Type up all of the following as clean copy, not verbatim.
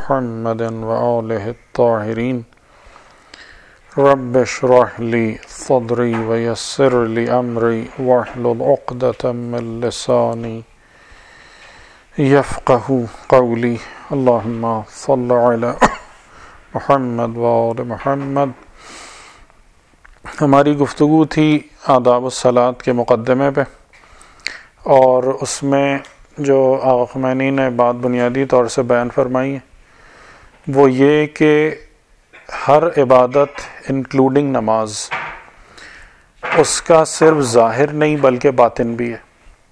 محمد وآلہ الطاہرین رب اشرح لی صدری ویسر لی امری واحلل عقدۃ من لسانی یفقہوا قولی اللہم صل علی محمد وآل محمد۔ ہماری گفتگو تھی آداب الصلاۃ کے مقدمے پہ، اور اس میں جو آقا خمینی نے بات بنیادی طور سے بیان فرمائی ہے وہ یہ کہ ہر عبادت انکلوڈنگ نماز اس کا صرف ظاہر نہیں بلکہ باطن بھی ہے،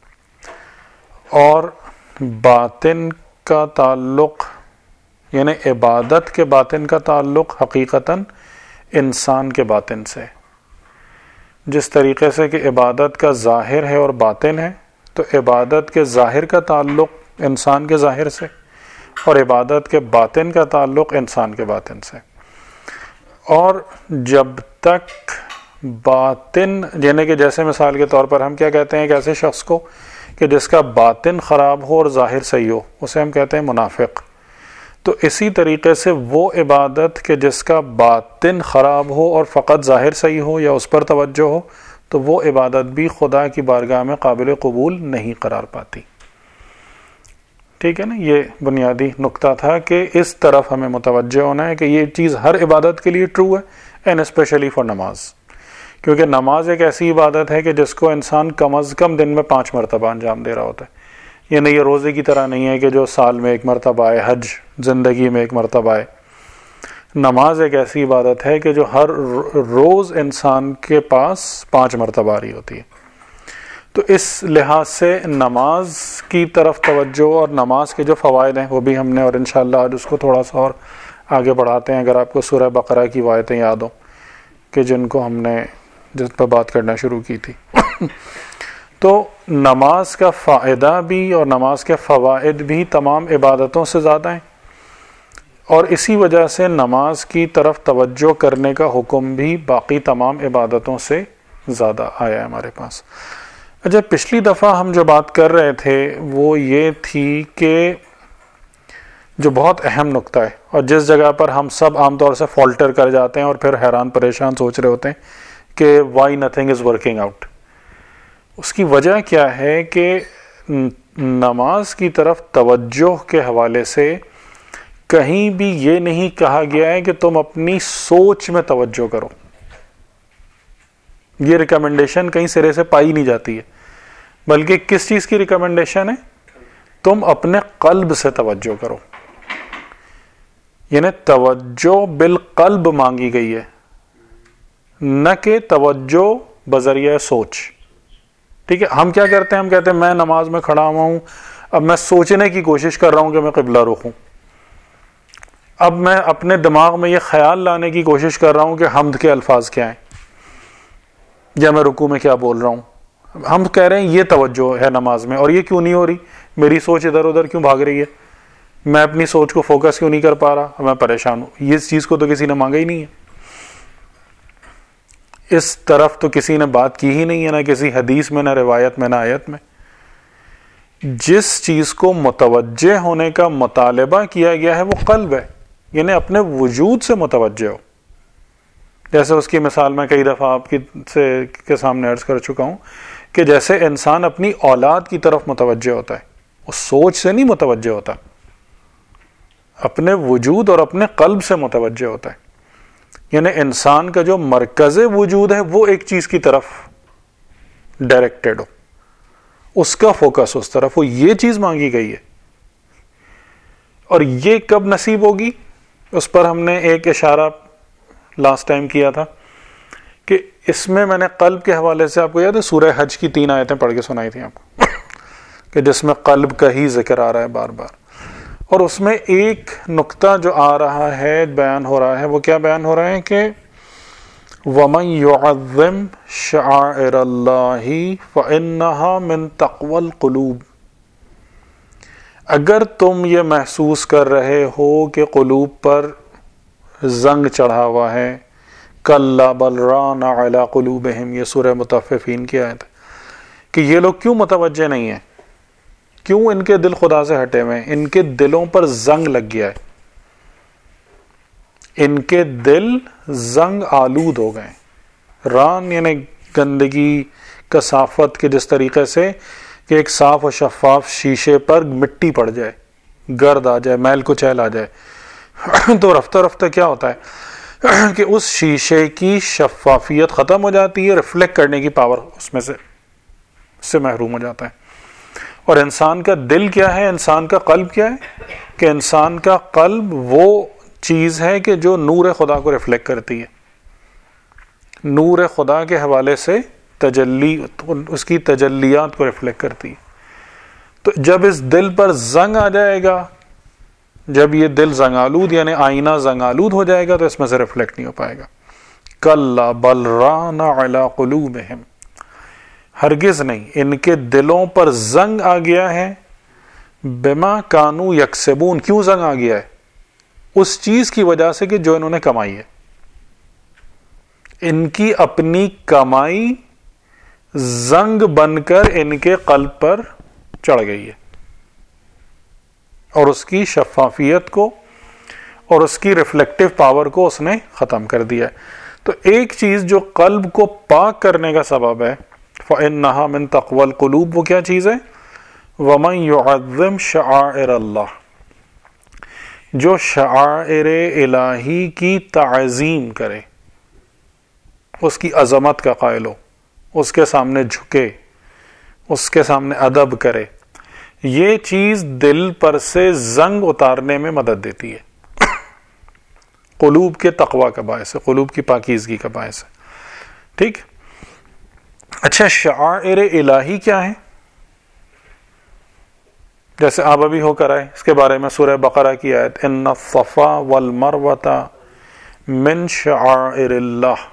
اور باطن کا تعلق یعنی عبادت کے باطن کا تعلق حقیقتاً انسان کے باطن سے، جس طریقے سے کہ عبادت کا ظاہر ہے اور باطن ہے، تو عبادت کے ظاہر کا تعلق انسان کے ظاہر سے اور عبادت کے باطن کا تعلق انسان کے باطن سے۔ اور جب تک باطن یعنی کہ جیسے مثال کے طور پر ہم کیا کہتے ہیں ایک ایسے شخص کو کہ جس کا باطن خراب ہو اور ظاہر صحیح ہو، اسے ہم کہتے ہیں منافق۔ تو اسی طریقے سے وہ عبادت کہ جس کا باطن خراب ہو اور فقط ظاہر صحیح ہو یا اس پر توجہ ہو، تو وہ عبادت بھی خدا کی بارگاہ میں قابل قبول نہیں قرار پاتی۔ ٹھیک ہے نا، یہ بنیادی نقطہ تھا کہ اس طرف ہمیں متوجہ ہونا ہے کہ یہ چیز ہر عبادت کے لیے ٹرو ہے، اینڈ اسپیشلی فار نماز، کیونکہ نماز ایک ایسی عبادت ہے کہ جس کو انسان کم از کم دن میں 5 مرتبہ انجام دے رہا ہوتا ہے۔ یہ روزے کی طرح نہیں ہے کہ جو سال میں 1 مرتبہ آئے، حج زندگی میں 1 مرتبہ آئے۔ نماز ایک ایسی عبادت ہے کہ جو ہر روز انسان کے پاس 5 مرتبہ آ رہی ہوتی ہے۔ تو اس لحاظ سے نماز کی طرف توجہ اور نماز کے جو فوائد ہیں وہ بھی ہم نے، اور انشاءاللہ آج اس کو تھوڑا سا اور آگے بڑھاتے ہیں۔ اگر آپ کو سورہ بقرہ کی آیتیں یاد ہوں کہ جن کو ہم نے جس پہ بات کرنا شروع کی تھی تو نماز کا فائدہ بھی اور نماز کے فوائد بھی تمام عبادتوں سے زیادہ ہیں، اور اسی وجہ سے نماز کی طرف توجہ کرنے کا حکم بھی باقی تمام عبادتوں سے زیادہ آیا ہے ہمارے پاس۔ اچھا، پچھلی دفعہ ہم جو بات کر رہے تھے وہ یہ تھی کہ جو بہت اہم نقطہ ہے اور جس جگہ پر ہم سب عام طور سے فالٹر کر جاتے ہیں اور پھر حیران پریشان سوچ رہے ہوتے ہیں کہ why nothing is working out, اس کی وجہ کیا ہے کہ نماز کی طرف توجہ کے حوالے سے کہیں بھی یہ نہیں کہا گیا ہے کہ تم اپنی سوچ میں توجہ کرو۔ یہ ریکمنڈیشن کہیں سرے سے پائی نہیں جاتی ہے، بلکہ کس چیز کی ریکمنڈیشن ہے؟ تم اپنے قلب سے توجہ کرو، یعنی توجہ بالقلب مانگی گئی ہے، نہ کہ توجہ بذریعہ سوچ۔ ٹھیک ہے، ہم کیا کرتے ہیں؟ ہم کہتے ہیں میں نماز میں کھڑا ہوا ہوں، اب میں سوچنے کی کوشش کر رہا ہوں کہ میں قبلہ رخ ہوں، اب میں اپنے دماغ میں یہ خیال لانے کی کوشش کر رہا ہوں کہ حمد کے الفاظ کیا ہیں یا میں رکوع میں کیا بول رہا ہوں۔ ہم کہہ رہے ہیں یہ توجہ ہے نماز میں، اور یہ کیوں نہیں ہو رہی؟ میری سوچ ادھر ادھر کیوں بھاگ رہی ہے؟ میں اپنی سوچ کو فوکس کیوں نہیں کر پا رہا؟ میں پریشان ہوں۔ اس چیز کو تو کسی نے مانگا ہی نہیں ہے، اس طرف تو کسی نے بات کی ہی نہیں ہے، نہ کسی حدیث میں، نہ روایت میں، نہ آیت میں۔ جس چیز کو متوجہ ہونے کا مطالبہ کیا گیا ہے وہ قلب ہے، یعنی اپنے وجود سے متوجہ ہو۔ جیسے اس کی مثال میں کئی دفعہ آپ کے سامنے عرض کر چکا ہوں کہ جیسے انسان اپنی اولاد کی طرف متوجہ ہوتا ہے، وہ سوچ سے نہیں متوجہ ہوتا، اپنے وجود اور اپنے قلب سے متوجہ ہوتا ہے۔ یعنی انسان کا جو مرکز وجود ہے وہ ایک چیز کی طرف ڈائریکٹڈ ہو، اس کا فوکس اس طرف ہو، یہ چیز مانگی گئی ہے۔ اور یہ کب نصیب ہوگی؟ اس پر ہم نے ایک اشارہ لاسٹ ٹائم کیا تھا کہ اس میں نے قلب کے حوالے سے آپ کو یاد ہے سورہ حج کی 3 آیتیں پڑھ کے سنائی تھیں آپ کو کہ جس میں قلب کا ہی ذکر آ رہا ہے بار بار، اور اس میں ایک نقطہ جو آ رہا ہے بیان ہو رہا ہے، وہ کیا بیان ہو رہا ہے کہ وَمَن يُعَظِّمْ شَعَائِرَ اللَّهِ فَإِنَّهَا مِن تَقْوَى الْقُلُوبِ۔ اگر تم یہ محسوس کر رہے ہو کہ قلوب پر زنگ چڑھا ہوا ہے، کَلَّا بَلْ رَانَ عَلَىٰ قُلُوبِهِمْ، یہ سورہ مطففین کی آیت ہے کہ یہ لوگ کیوں متوجہ نہیں ہیں، کیوں ان کے دل خدا سے ہٹے ہوئے ہیں، ان کے دلوں پر زنگ لگ گیا ہے۔ ان کے دل زنگ آلود ہو گئے. ران یعنی گندگی کثافت کے جس طریقے سے کہ ایک صاف و شفاف شیشے پر مٹی پڑ جائے, گرد آ جائے, میل کچیل آ جائے تو رفتہ رفتہ کیا ہوتا ہے کہ اس شیشے کی شفافیت ختم ہو جاتی ہے, ریفلیکٹ کرنے کی پاور اس میں سے محروم ہو جاتا ہے. اور انسان کا دل کیا ہے, انسان کا قلب کیا ہے کہ انسان کا قلب وہ چیز ہے کہ جو نور خدا کو ریفلیکٹ کرتی ہے, نور خدا کے حوالے سے تجلی, اس کی تجلیات کو ریفلیکٹ کرتی ہے. تو جب اس دل پر زنگ آ جائے گا, جب یہ دل زنگ آلود یعنی آئینہ زنگ آلود ہو جائے گا تو اس میں سے ریفلیکٹ نہیں ہو پائے گا. کلا بل ران علی قلوبہم, ہرگز نہیں, ان کے دلوں پر زنگ آ گیا ہے. بما کانوا یکسبون, کیوں زنگ آ گیا ہے؟ اس چیز کی وجہ سے کہ جو انہوں نے کمائی ہے. ان کی اپنی کمائی زنگ بن کر ان کے قلب پر چڑھ گئی ہے اور اس کی شفافیت کو اور اس کی ریفلیکٹیو پاور کو اس نے ختم کر دیا ہے. تو ایک چیز جو قلب کو پاک کرنے کا سبب ہے, فَإِنَّهَا مِن تَقْوَى الْقُلُوبِ, وہ کیا چیز ہے؟ وَمَن يُعَظِّمْ شَعَائِرَ اللَّهِ, جو شعائر الہی کی تعظیم کرے, اس کی عظمت کا قائل ہو, اس کے سامنے جھکے, اس کے سامنے ادب کرے, یہ چیز دل پر سے زنگ اتارنے میں مدد دیتی ہے. قلوب کے تقوی کا باعث ہے, قلوب کی پاکیزگی کا باعث ہے. ٹھیک. اچھا, شعائر الہی کیا ہے؟ جیسے آپ ابھی ہو کر آئے, اس کے بارے میں سورہ بقرہ کی آیت, ان الصفا والمروہ من شعائر اللہ,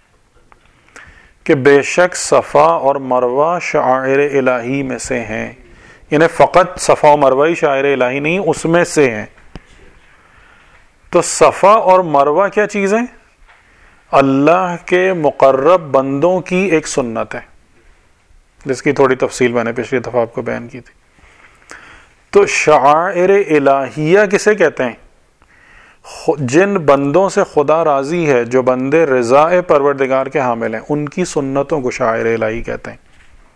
کہ بے شک صفا اور مروہ شعائر الہی میں سے ہیں. یعنی فقط صفا و مروہ ہی شعائر الہی نہیں, اس میں سے ہیں. تو صفا اور مروہ کیا چیز ہیں؟ اللہ کے مقرب بندوں کی ایک سنت ہے, جس کی تھوڑی تفصیل میں نے پچھلی دفعہ آپ کو بیان کی تھی. تو شعائر الہیہ کسے کہتے ہیں؟ جن بندوں سے خدا راضی ہے, جو بندے رضا پروردگار کے حامل ہیں, ان کی سنتوں کو شعائر الہی کہتے ہیں.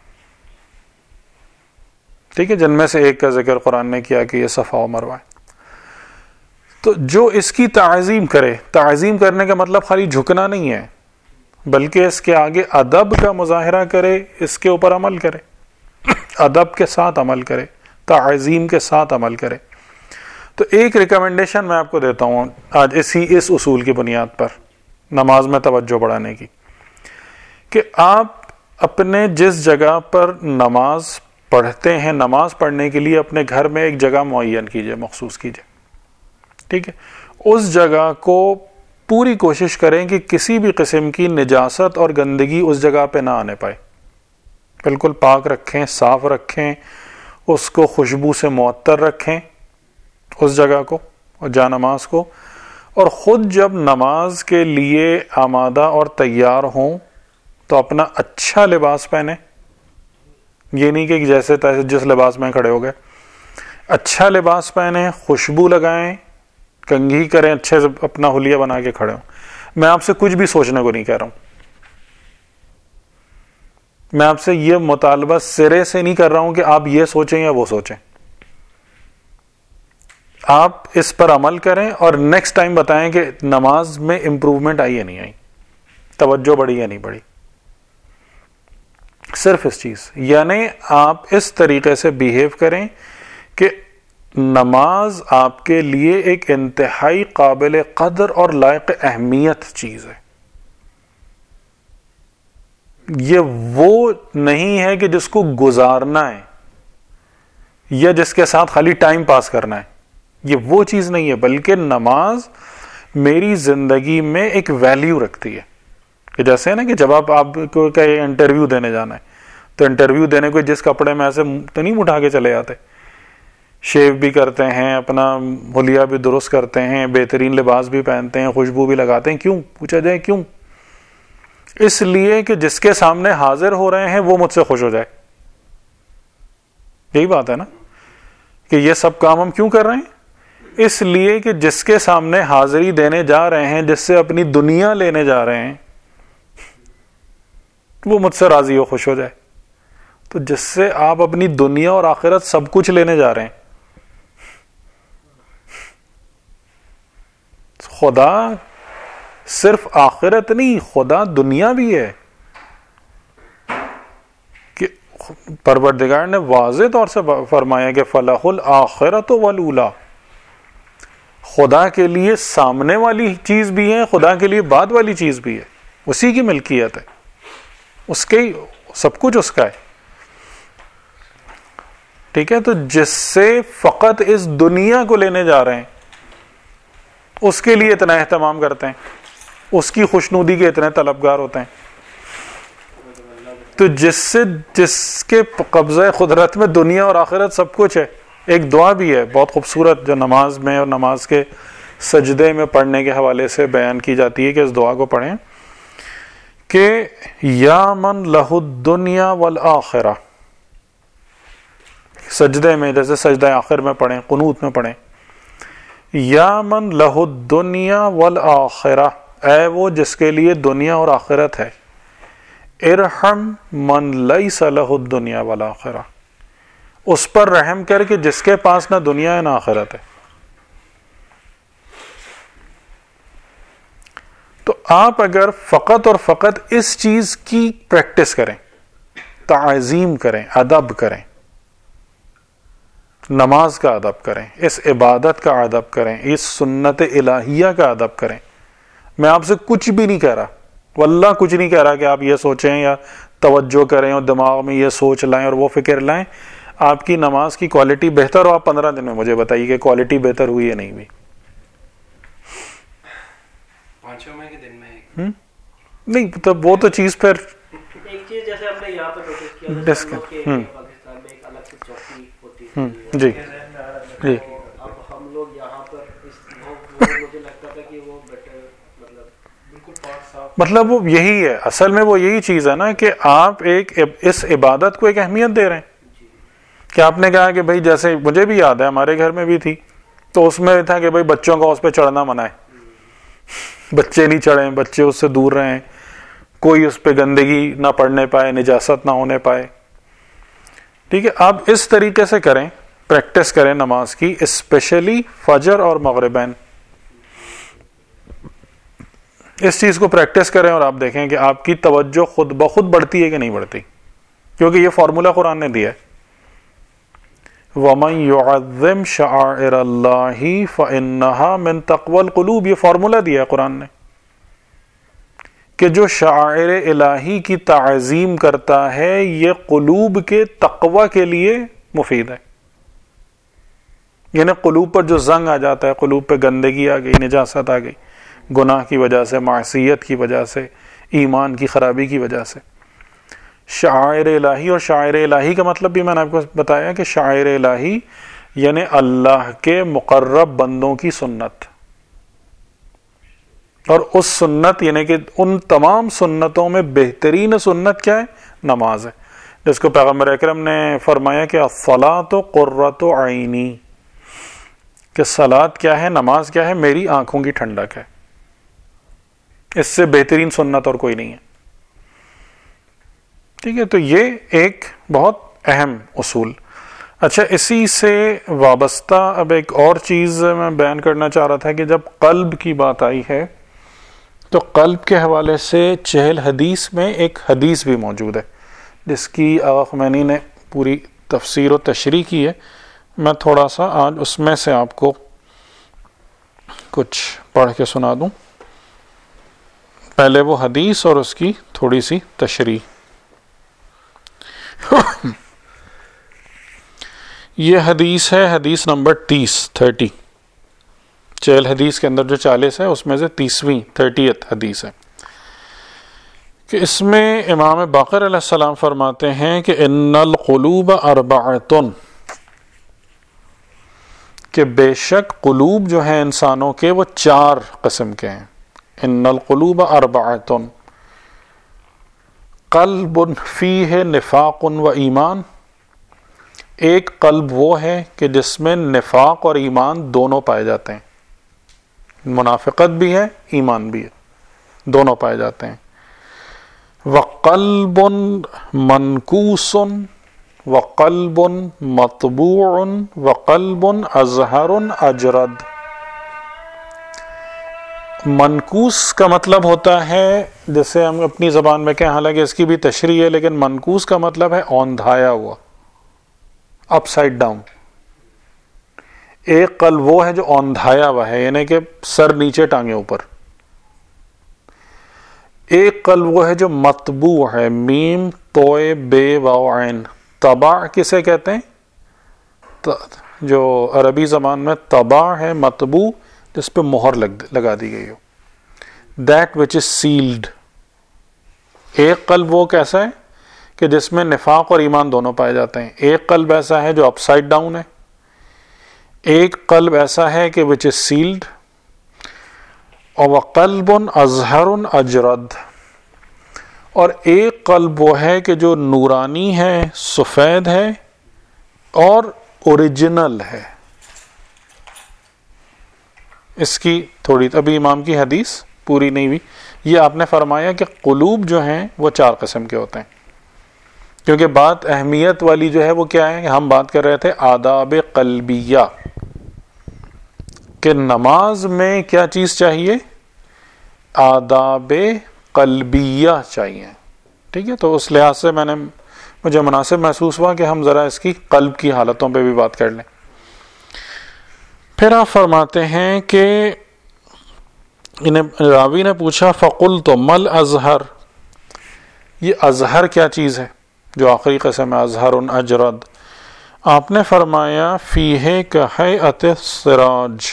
ٹھیک ہے, جن میں سے ایک کا ذکر قرآن نے کیا کہ یہ صفا و مروہ ہے. تو جو اس کی تعظیم کرے, تعظیم کرنے کا مطلب خالی جھکنا نہیں ہے, بلکہ اس کے آگے ادب کا مظاہرہ کرے, اس کے اوپر عمل کرے, ادب کے ساتھ عمل کرے, تعظیم کے ساتھ عمل کرے. تو ایک ریکمنڈیشن میں آپ کو دیتا ہوں آج اس اصول کی بنیاد پر نماز میں توجہ بڑھانے کی, کہ آپ اپنے جس جگہ پر نماز پڑھتے ہیں, نماز پڑھنے کے لیے اپنے گھر میں ایک جگہ معین کیجئے, مخصوص کیجئے. ٹھیک ہے, اس جگہ کو پوری کوشش کریں کہ کسی بھی قسم کی نجاست اور گندگی اس جگہ پہ نہ آنے پائے. بالکل پاک رکھیں, صاف رکھیں, اس کو خوشبو سے معطر رکھیں اس جگہ کو اور جا نماز کو. اور خود جب نماز کے لیے آمادہ اور تیار ہوں تو اپنا اچھا لباس پہنیں. یہ نہیں کہ جیسے تیسے جس لباس میں کھڑے ہو گئے, اچھا لباس پہنیں, خوشبو لگائیں, کنگھی کریں, اچھے سے اپنا حلیہ بنا کے کھڑے ہوں. میں آپ سے کچھ بھی سوچنے کو نہیں کہہ رہا ہوں, میں آپ سے یہ مطالبہ سرے سے نہیں کر رہا ہوں کہ آپ یہ سوچیں یا وہ سوچیں. آپ اس پر عمل کریں اور نیکسٹ ٹائم بتائیں کہ نماز میں امپروومنٹ آئی یا نہیں آئی, توجہ بڑھی یا نہیں بڑھی. صرف اس چیز, یعنی آپ اس طریقے سے بیہیو کریں کہ نماز آپ کے لیے ایک انتہائی قابل قدر اور لائق اہمیت چیز ہے. یہ وہ نہیں ہے کہ جس کو گزارنا ہے یا جس کے ساتھ خالی ٹائم پاس کرنا ہے, یہ وہ چیز نہیں ہے, بلکہ نماز میری زندگی میں ایک ویلیو رکھتی ہے. کہ جیسے نا کہ جب آپ کو کہ انٹرویو دینے جانا ہے تو انٹرویو دینے کو جس کپڑے میں ایسے تو نہیں اٹھا کے چلے جاتے, شیو بھی کرتے ہیں, اپنا حلیہ بھی درست کرتے ہیں, بہترین لباس بھی پہنتے ہیں, خوشبو بھی لگاتے ہیں. کیوں؟ پوچھا جائے کیوں؟ اس لیے کہ جس کے سامنے حاضر ہو رہے ہیں وہ مجھ سے خوش ہو جائے. یہی بات ہے نا کہ یہ سب کام ہم کیوں کر رہے ہیں؟ اس لیے کہ جس کے سامنے حاضری دینے جا رہے ہیں، جس سے اپنی دنیا لینے جا رہے ہیں، وہ مجھ سے راضی ہو، خوش ہو جائے. تو جس سے آپ اپنی دنیا اور آخرت سب کچھ لینے جا رہے ہیں، خدا صرف آخرت نہیں، خدا دنیا بھی ہے. کہ پروردگار نے واضح طور سے فرمایا کہ فلاح الآخرت والأولی، خدا کے لیے سامنے والی چیز بھی ہے، خدا کے لیے بعد والی چیز بھی ہے، اسی کی ملکیت ہے، اس کے سب کچھ اس کا ہے. ٹھیک ہے، تو جس سے فقط اس دنیا کو لینے جا رہے ہیں اس کے لیے اتنا اہتمام کرتے ہیں، اس کی خوشنودی کے اتنے طلبگار ہوتے ہیں. تو جس کے قبضہ قدرت میں دنیا اور آخرت سب کچھ ہے. ایک دعا بھی ہے بہت خوبصورت جو نماز میں اور نماز کے سجدے میں پڑھنے کے حوالے سے بیان کی جاتی ہے کہ اس دعا کو پڑھیں کہ یا من لہ الدنیا والآخرہ. سجدے میں جیسے سجدہ آخر میں پڑھیں، قنوت میں پڑھیں، یا من لہ الدنیا والآخرہ، اے وہ جس کے لیے دنیا اور آخرت ہے، ارحم من لیس لہ الدنیا والآخرہ، اس پر رحم کر کے جس کے پاس نہ دنیا ہے نہ آخرت ہے. تو آپ اگر فقط اور فقط اس چیز کی پریکٹس کریں، تعظیم کریں، ادب کریں، نماز کا ادب کریں، اس عبادت کا ادب کریں، اس سنت الہیہ کا ادب کریں. میں آپ سے کچھ بھی نہیں کہہ رہا، واللہ کچھ نہیں کہہ رہا کہ آپ یہ سوچیں یا توجہ کریں اور دماغ میں یہ سوچ لائیں اور وہ فکر لائیں. آپ کی نماز کی کوالٹی بہتر ہو، آپ 15 دن میں مجھے بتائیے کہ کوالٹی بہتر ہوئی یا نہیں ہوئی. نہیں تو وہ تو چیز پھر ایک چیز جیسے ہم نے یہاں پہ نوٹس کیا پاکستان میں ایک الگ سے چوکی ہوتی ہے. جی جی. اب ہم لوگ یہاں پر مجھے لگتا تھا کہ وہ بیٹر مطلب وہ یہی ہے، اصل میں وہ یہی چیز ہے نا کہ آپ ایک اس عبادت کو ایک اہمیت دے رہے ہیں. کہ آپ نے کہا کہ بھائی جیسے مجھے بھی یاد ہے ہمارے گھر میں بھی تھی، تو اس میں تھا کہ بھائی بچوں کا اس پہ چڑھنا منع ہے، بچے نہیں چڑھیں، بچے اس سے دور رہیں، کوئی اس پہ گندگی نہ پڑنے پائے، نجاست نہ ہونے پائے. ٹھیک ہے، آپ اس طریقے سے کریں، پریکٹس کریں نماز کی، اسپیشلی فجر اور مغربین. اس چیز کو پریکٹس کریں اور آپ دیکھیں کہ آپ کی توجہ خود بخود بڑھتی ہے کہ نہیں بڑھتی، کیونکہ یہ فارمولا قرآن نے دیا ہے. وَمَن يُعَظِّمْ شَعَائِرَ اللَّهِ فَإِنَّهَا مِن تَقْوَى الْقُلُوبِ، یہ فارمولا دیا ہے قرآن نے کہ جو شعائر الہی کی تعظیم کرتا ہے یہ قلوب کے تقوی کے لیے مفید ہے. یعنی قلوب پر جو زنگ آ جاتا ہے، قلوب پہ گندگی آ گئی، نجاست آ گئی، گناہ کی وجہ سے، معصیت کی وجہ سے، ایمان کی خرابی کی وجہ سے. شعائر الہی، اور شعائر الہی کا مطلب بھی میں نے آپ کو بتایا کہ شعائر الہی یعنی اللہ کے مقرب بندوں کی سنت، اور اس سنت یعنی کہ ان تمام سنتوں میں بہترین سنت کیا ہے؟ نماز ہے. جس کو پیغمبر اکرم نے فرمایا کہ الصلاۃ قرۃ عینی، کہ صلاۃ کیا ہے، نماز کیا ہے، میری آنکھوں کی ٹھنڈک ہے. اس سے بہترین سنت اور کوئی نہیں ہے. ٹھیک ہے، تو یہ ایک بہت اہم اصول. اچھا، اسی سے وابستہ اب ایک اور چیز میں بیان کرنا چاہ رہا تھا کہ جب قلب کی بات آئی ہے تو قلب کے حوالے سے 40 حدیث میں ایک حدیث بھی موجود ہے جس کی آغا خمینی نے پوری تفسیر و تشریح کی ہے. میں تھوڑا سا آج اس میں سے آپ کو کچھ پڑھ کے سنا دوں. پہلے وہ حدیث اور اس کی تھوڑی سی تشریح. یہ حدیث ہے حدیث نمبر 30. 40 حدیث کے اندر جو 40 ہے اس میں سے 30 حدیث ہے کہ اس میں امام باقر علیہ السلام فرماتے ہیں کہ ان القلوب اربعۃ، کہ بے شک قلوب جو ہیں انسانوں کے وہ 4 قسم کے ہیں. ان القلوب اربعۃ، قلب فیہ نفاق و ایمان، ایک قلب وہ ہے کہ جس میں نفاق اور ایمان دونوں پائے جاتے ہیں، منافقت بھی ہے ایمان بھی ہے، دونوں پائے جاتے ہیں. وقلب منکوس وقلب مطبوع وقلب ازہر اجرد. منکوس کا مطلب ہوتا ہے جیسے ہم اپنی زبان میں کہیں، حالانکہ اس کی بھی تشریح ہے، لیکن منکوس کا مطلب ہے اوندھایا ہوا، اپ سائڈ ڈاؤن. ایک قلب وہ ہے جو اوندھایا ہوا ہے، یعنی کہ سر نیچے ٹانگیں اوپر. ایک قلب وہ ہے جو مطبوع ہے، میم توئے بے واو عین. طبع کسے کہتے ہیں؟ جو عربی زبان میں طبع ہے مطبوع، جس پہ مہر لگا دی گئی ہو. That which is salad. ایک قلب وہ کیسا ہے کہ جس میں نفاق اور ایمان دونوں پائے جاتے ہیں. ایک قلب ایسا ہے جو اپ سائڈ ڈاؤن ہے. ایک قلب ایسا ہے کہ وچ از سیلڈ. اور وقلب ازہر اجرد. اور ایک قلب وہ ہے کہ جو نورانی ہے، سفید ہے اور اوریجنل ہے. اس کی تھوڑی ابھی امام کی حدیث پوری نہیں ہوئی. یہ آپ نے فرمایا کہ قلوب جو ہیں وہ 4 قسم کے ہوتے ہیں، کیونکہ بات اہمیت والی جو ہے وہ کیا ہے، ہم بات کر رہے تھے آداب قلبیہ، کہ نماز میں کیا چیز چاہیے، آداب قلبیہ چاہیے. ٹھیک ہے، تو اس لحاظ سے مجھے مناسب محسوس ہوا کہ ہم ذرا اس کی قلب کی حالتوں پہ بھی بات کر لیں. پھر آپ فرماتے ہیں کہ راوی نے پوچھا فقلت مل ازہر، یہ ازہر کیا چیز ہے جو آخری قسم ہے ازہر اجرد. آپ نے فرمایا فیہ کہیئت السراج،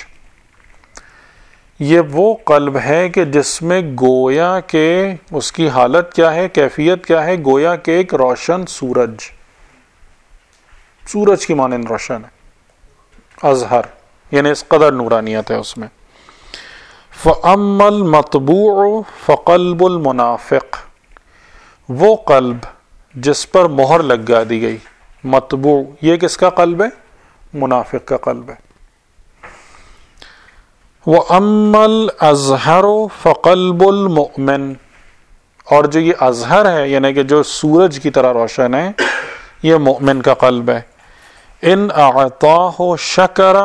یہ وہ قلب ہے کہ جس میں گویا کہ اس کی حالت کیا ہے، کیفیت کیا ہے، گویا کہ ایک روشن سورج کی مانند روشن ہے. ازہر یعنی اس قدر نورانیت ہے اس میں. فَأَمَّا الْمَطْبُوعُ فَقَلْبُ الْمُنَافِقِ، وہ قلب جس پر مہر لگا دی گئی، مطبوع، یہ کس کا قلب ہے، منافق کا قلب ہے. وَأَمَّا الْأَزْهَرُ فَقَلْبُ الْمُؤْمِنِ، اور جو یہ ازہر ہے یعنی کہ جو سورج کی طرح روشن ہے، یہ مومن کا قلب ہے. ان اعطاہ شکر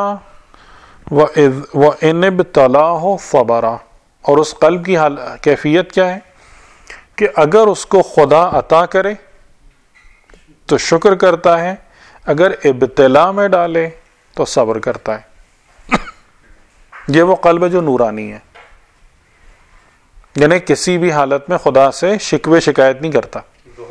وان ابتلاہ صبر، اور اس قلب کی کیفیت کیا ہے کہ اگر اس کو خدا عطا کرے تو شکر کرتا ہے، اگر ابتلا میں ڈالے تو صبر کرتا ہے. یہ وہ قلب ہے جو نورانی ہے، یعنی کسی بھی حالت میں خدا سے شکوے شکایت نہیں کرتا.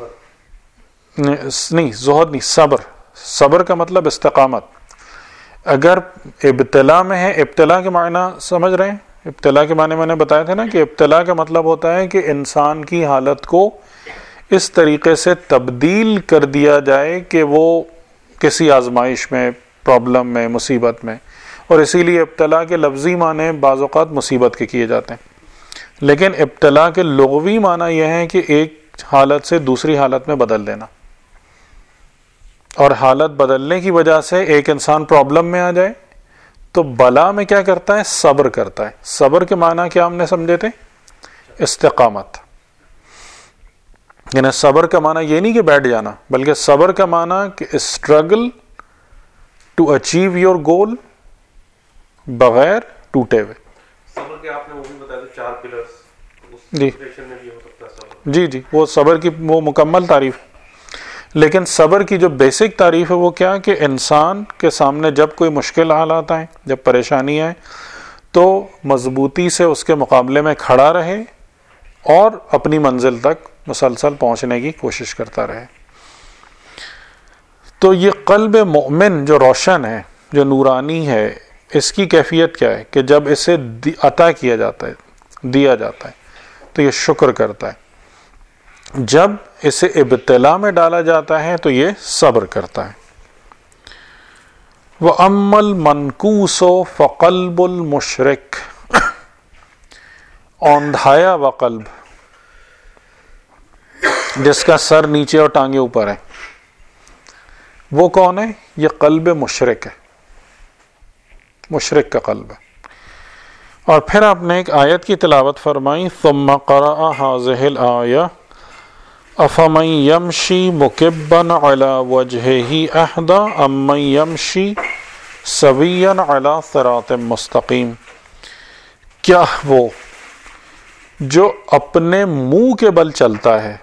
نہیں زہد نہیں، صبر کا مطلب استقامت. اگر ابتلا میں ہے، ابتلا کے معنی سمجھ رہے ہیں، ابتلا کے معنی میں نے بتایا تھا نا کہ ابتلا کا مطلب ہوتا ہے کہ انسان کی حالت کو اس طریقے سے تبدیل کر دیا جائے کہ وہ کسی آزمائش میں، پرابلم میں، مصیبت میں. اور اسی لیے ابتلا کے لفظی معنی بعض اوقات مصیبت کے کیے جاتے ہیں، لیکن ابتلا کے لغوی معنی یہ ہے کہ ایک حالت سے دوسری حالت میں بدل دینا. اور حالت بدلنے کی وجہ سے ایک انسان پرابلم میں آ جائے تو بلا میں کیا کرتا ہے، صبر کرتا ہے. صبر کے معنی کیا ہم نے سمجھے تھے، استقامت. یعنی صبر کا معنی یہ نہیں کہ بیٹھ جانا، بلکہ صبر کا معنی کہ struggle to achieve your goal بغیر ٹوٹے ہوئے. صبر کے آپ نے وہ بھی بتایا تھا 4 پلرز، جی میں بھی ہو سکتا ہے صبر. جی وہ صبر کی وہ مکمل تعریف. لیکن صبر کی جو بیسک تعریف ہے وہ کیا کہ انسان کے سامنے جب کوئی مشکل حالات آئیں، جب پریشانی آئے، تو مضبوطی سے اس کے مقابلے میں کھڑا رہے اور اپنی منزل تک مسلسل پہنچنے کی کوشش کرتا رہے. تو یہ قلب مومن جو روشن ہے، جو نورانی ہے، اس کی کیفیت کیا ہے کہ جب اسے عطا کیا جاتا ہے، دیا جاتا ہے، تو یہ شکر کرتا ہے. جب اسے ابتلا میں ڈالا جاتا ہے تو یہ صبر کرتا ہے. وَأَمَّا الْمَنْكُوسُ فَقَلْبُ الْمُشْرِكِ، اوندھایا ہوا قلب جس کا سر نیچے اور ٹانگیں اوپر ہے. وہ کون ہے؟ یہ قلب مشرک ہے، مشرک کا قلب ہے. اور پھر آپ نے ایک آیت کی تلاوت فرمائی، ثم قرأ هذه الآیہ افمن یمشی مکبا علی وجہہ اہدی امن یمشی سویا علی صراط مستقیم. کیا وہ جو اپنے منہ کے بل چلتا ہے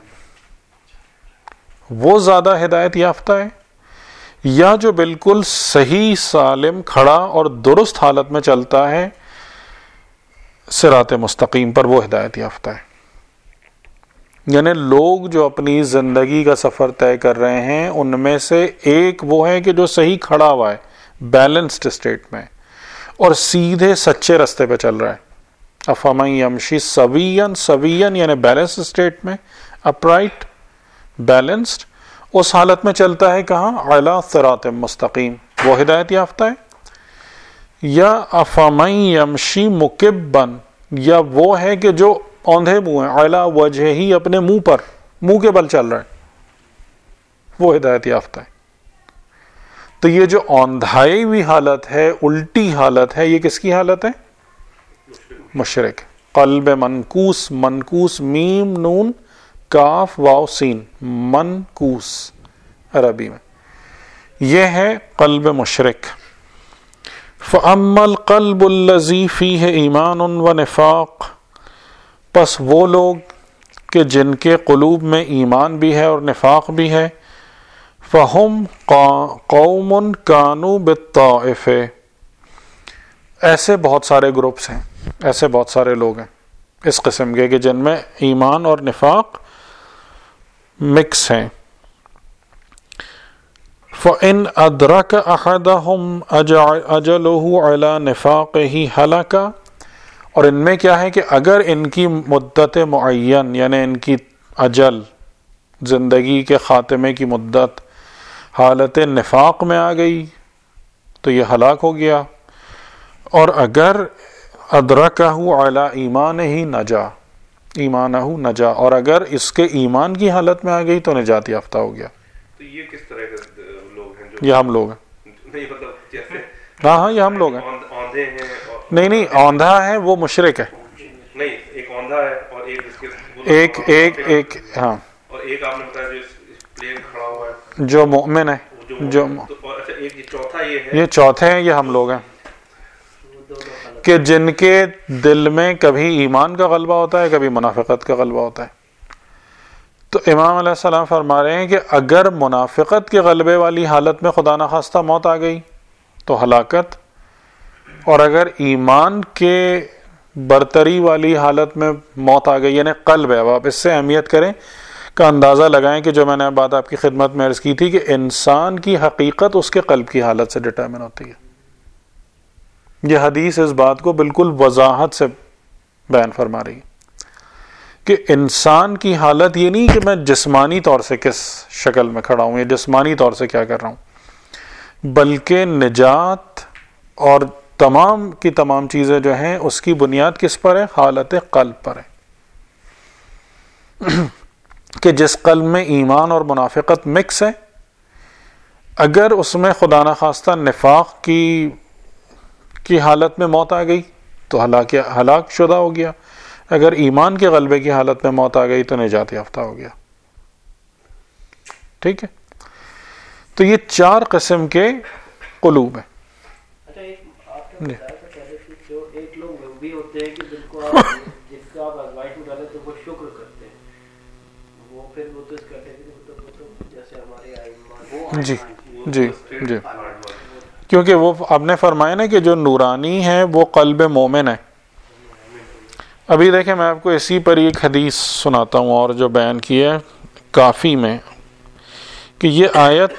وہ زیادہ ہدایت یافتہ ہے، یا جو بالکل صحیح سالم کھڑا اور درست حالت میں چلتا ہے صراط مستقیم پر، وہ ہدایت یافتہ ہے؟ یعنی لوگ جو اپنی زندگی کا سفر طے کر رہے ہیں ان میں سے ایک وہ ہے کہ جو صحیح کھڑا ہوا ہے، بیلنسڈ اسٹیٹ میں اور سیدھے سچے رستے پہ چل رہا ہے. افمن یمشی سویا، سویا یعنی بیلنسڈ اسٹیٹ میں، اپرائٹ، بیلنسڈ، اس حالت میں چلتا ہے کہاں؟ علی صراط مستقیم، وہ ہدایت یافتہ ہے. یا افمن یمشی مکبا، یا وہ ہے کہ جو اوندھے منہ ہے، علی وجہ ہی، اپنے منہ پر، منہ کے بل چل رہا ہے، وہ ہدایت یافتہ ہے. تو یہ جو اوندھائی ہوئی حالت ہے، الٹی حالت ہے، یہ کس کی حالت ہے؟ مشرک. قلب منکوس، منکوس میم نون کاف واو سین، منکوس عربی میں، یہ ہے قلب مشرک. فَأَمَّا الْقَلْبُ الَّذِي فِيهِ ایمان و نفاق، پس وہ لوگ کہ جن کے قلوب میں ایمان بھی ہے اور نفاق بھی ہے، فَهُمْ قَوْمٌ كَانُوا بِالطَّائِفِ، ایسے بہت سارے گروپس ہیں، ایسے بہت سارے لوگ ہیں اس قسم کے کہ جن میں ایمان اور نفاق مکس ہیں. فَإِنْ أَدْرَكَ أَحَدَهُمْ أَجَلُهُ عَلَى نِفَاقِهِ هَلَكَ، اور ان میں کیا ہے کہ اگر ان کی مدت معین، یعنی ان کی اجل، زندگی کے خاتمے کی مدت حالت نفاق میں آ گئی تو یہ ہلاک ہو گیا. اور اگر ادرکہ علی ایمانہ نجا، ایمانہ نجا، اور اگر اس کے ایمان کی حالت میں آ گئی تو نجات یافتہ ہو گیا. تو یہ کس طرح کے لوگ ہیں؟ یہ ہم لوگ ہیں. نہیں مطلب جیسے ہاں یہ ہم لوگ ہیں. اوندھے ہیں؟ نہیں اوندھا ہے وہ مشرک ہے. نہیں، ایک اوندھا ہے اور ایک اس کے ایک ہاں، اور ایک آپ نے بتایا جو پلین کھڑا ہوا ہے جو مومن ہے، جو اچھا ایک چوتھا یہ ہے، یہ چوتھے ہیں، یہ ہم لوگ ہیں کہ جن کے دل میں کبھی ایمان کا غلبہ ہوتا ہے، کبھی منافقت کا غلبہ ہوتا ہے. تو امام علیہ السلام فرما رہے ہیں کہ اگر منافقت کے غلبے والی حالت میں خدا نخواستہ موت آ گئی تو ہلاکت، اور اگر ایمان کے برتری والی حالت میں موت آ گئی یعنی قلب ہے. اب آپ اس سے اہمیت کریں کا اندازہ لگائیں کہ جو میں نے بات آپ کی خدمت میں عرض کی تھی کہ انسان کی حقیقت اس کے قلب کی حالت سے ڈٹرمن ہوتی ہے. یہ حدیث اس بات کو بالکل وضاحت سے بیان فرما رہی ہے کہ انسان کی حالت یہ نہیں کہ میں جسمانی طور سے کس شکل میں کھڑا ہوں یا جسمانی طور سے کیا کر رہا ہوں، بلکہ نجات اور تمام کی تمام چیزیں جو ہیں اس کی بنیاد کس پر ہے؟ حالت قلب پر ہے. کہ جس قلب میں ایمان اور منافقت مکس ہے، اگر اس میں خدا نخواستہ نفاق کی حالت میں موت آ گئی تو ہلاک شدہ ہو گیا، اگر ایمان کے غلبے کی حالت میں موت آ گئی تو نجات یافتہ ہو گیا. ٹھیک ہے، تو یہ 4 قسم کے قلوب ہیں. اچھا آپ نے بتایا تھا پہلے کہ جو ایک لوگ وہ بھی ہوتے ہیں کہ جن کو جن کا آپ ازمائش میں ڈالیں تو وہ شکر کرتے ہیں، وہ پھر وہ تو اس کہتے ہیں کہ جیسے ہمارے ایمان جی جی جی، کیونکہ وہ آپ نے فرمایا نا کہ جو نورانی ہے وہ قلب مومن ہے. ابھی دیکھیں میں آپ کو اسی پر ایک حدیث سناتا ہوں اور جو بیان کی ہے کافی میں، کہ یہ آیت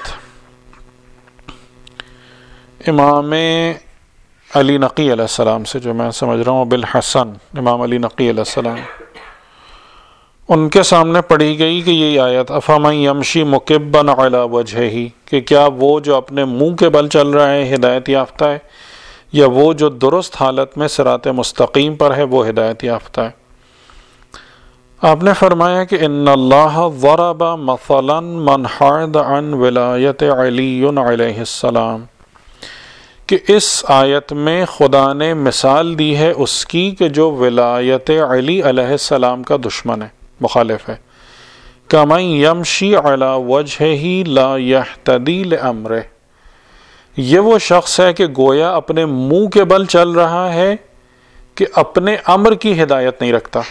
امام علی نقی علیہ السلام سے جو میں سمجھ رہا ہوں بالحسن امام علی نقی علیہ السلام ان کے سامنے پڑھی گئی کہ یہ آیت افمن یمشی مکبا علی وجہہ، کہ کیا وہ جو اپنے منہ کے بل چل رہا ہے ہدایت یافتہ ہے، یا وہ جو درست حالت میں صراط مستقیم پر ہے وہ ہدایت یافتہ ہے. آپ نے فرمایا کہ ان اللہ ضرب مثلا من حاد عن ولایت علی علیہ السلام، کہ اس آیت میں خدا نے مثال دی ہے اس کی کہ جو ولایت علی علیہ السلام کا دشمن ہے، مخالف ہے، کمن یمشی علی وجہہ لا یہتدی لامرہ، یہ وہ شخص ہے کہ گویا اپنے منہ کے بل چل رہا ہے کہ اپنے امر کی ہدایت نہیں رکھتا۔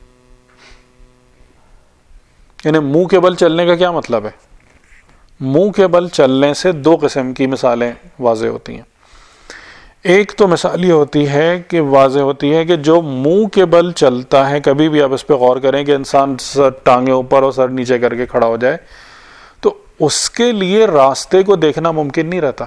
یعنی منہ کے بل چلنے کا کیا مطلب ہے؟ منہ کے بل چلنے سے دو قسم کی مثالیں واضح ہوتی ہیں۔ ایک تو مثال یہ ہوتی ہے کہ واضح ہوتی ہے کہ جو منہ کے بل چلتا ہے، کبھی بھی آپ اس پہ غور کریں کہ انسان سر ٹانگیں اوپر اور سر نیچے کر کے کھڑا ہو جائے تو اس کے لیے راستے کو دیکھنا ممکن نہیں رہتا،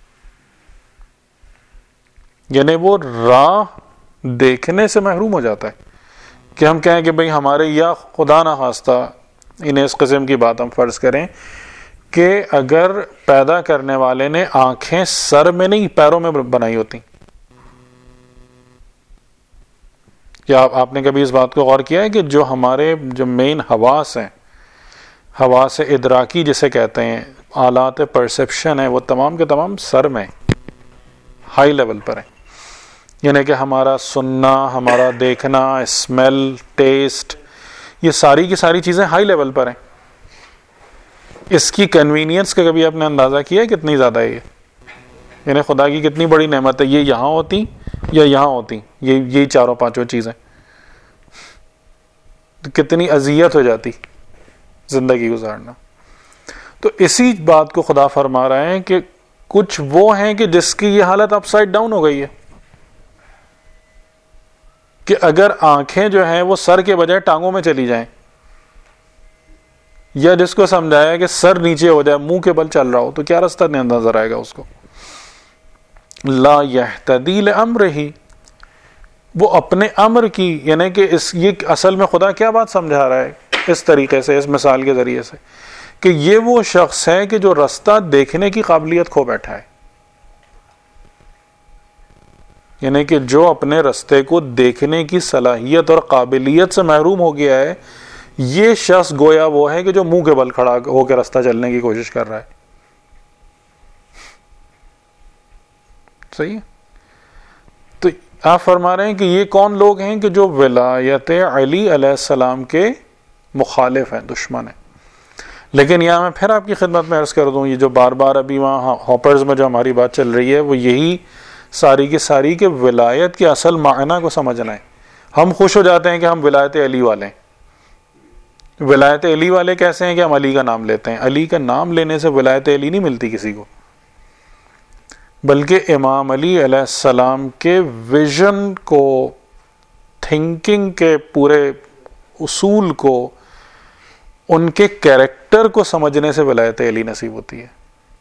یعنی وہ راہ دیکھنے سے محروم ہو جاتا ہے کہ ہم کہیں کہ بھئی ہمارے، یا خدا نہ خواستہ انہیں اس قسم کی بات ہم فرض کریں کہ اگر پیدا کرنے والے نے آنکھیں سر میں نہیں پیروں میں بنائی ہوتی، کیا آپ نے کبھی اس بات کو غور کیا ہے کہ جو ہمارے جو مین حواس ہیں، حواس ادراکی جسے کہتے ہیں، آلات پرسیپشن ہیں، وہ تمام کے تمام سر میں ہائی لیول پر ہیں، یعنی کہ ہمارا سننا، ہمارا دیکھنا، اسمیل، ٹیسٹ، یہ ساری کی ساری چیزیں ہائی لیول پر ہیں۔ اس کی کنوینئنس کا کبھی آپ نے اندازہ کیا ہے کتنی زیادہ ہے یہ؟ یعنی خدا کی کتنی بڑی نعمت ہے، یہ یہاں ہوتی یا یہاں ہوتی، یہی چاروں پانچوں چیزیں، کتنی اذیت ہو جاتی زندگی گزارنا۔ تو اسی بات کو خدا فرما رہے ہیں کہ کچھ وہ ہیں کہ جس کی یہ حالت اپ سائڈ ڈاؤن ہو گئی ہے کہ اگر آنکھیں جو ہیں وہ سر کے بجائے ٹانگوں میں چلی جائیں، یا جس کو سمجھایا کہ سر نیچے ہو جائے، منہ کے بل چل رہا ہو، تو کیا راستہ نظر آئے گا اس کو؟ لا یہتدی لامرہ، وہ اپنے امر کی، یعنی کہ یہ اصل میں خدا کیا بات سمجھا رہا ہے اس طریقے سے، اس مثال کے ذریعے سے، کہ یہ وہ شخص ہے کہ جو رستہ دیکھنے کی قابلیت کھو بیٹھا ہے، یعنی کہ جو اپنے رستے کو دیکھنے کی صلاحیت اور قابلیت سے محروم ہو گیا ہے، یہ شخص گویا وہ ہے کہ جو منہ کے بل کھڑا ہو کے رستہ چلنے کی کوشش کر رہا ہے۔ صحیح ہے؟ تو آپ فرما رہے ہیں کہ یہ کون لوگ ہیں کہ جو ولایت علی علیہ السلام کے مخالف ہیں، دشمن ہیں۔ لیکن یہاں میں پھر آپ کی خدمت میں عرض کر دوں، یہ جو بار بار ابھی وہاں ہاپرز میں جو ہماری بات چل رہی ہے، وہ یہی ساری کی ساری کہ ولایت کے اصل معنی کو سمجھنا ہے۔ ہم خوش ہو جاتے ہیں کہ ہم ولایت علی والے ہیں۔ ولایت علی والے کیسے ہیں کہ ہم علی کا نام لیتے ہیں؟ علی کا نام لینے سے ولایت علی نہیں ملتی کسی کو، بلکہ امام علی علیہ السلام کے ویژن کو، تھنکنگ کے پورے اصول کو، ان کے کیریکٹر کو سمجھنے سے ولایت علی نصیب ہوتی ہے۔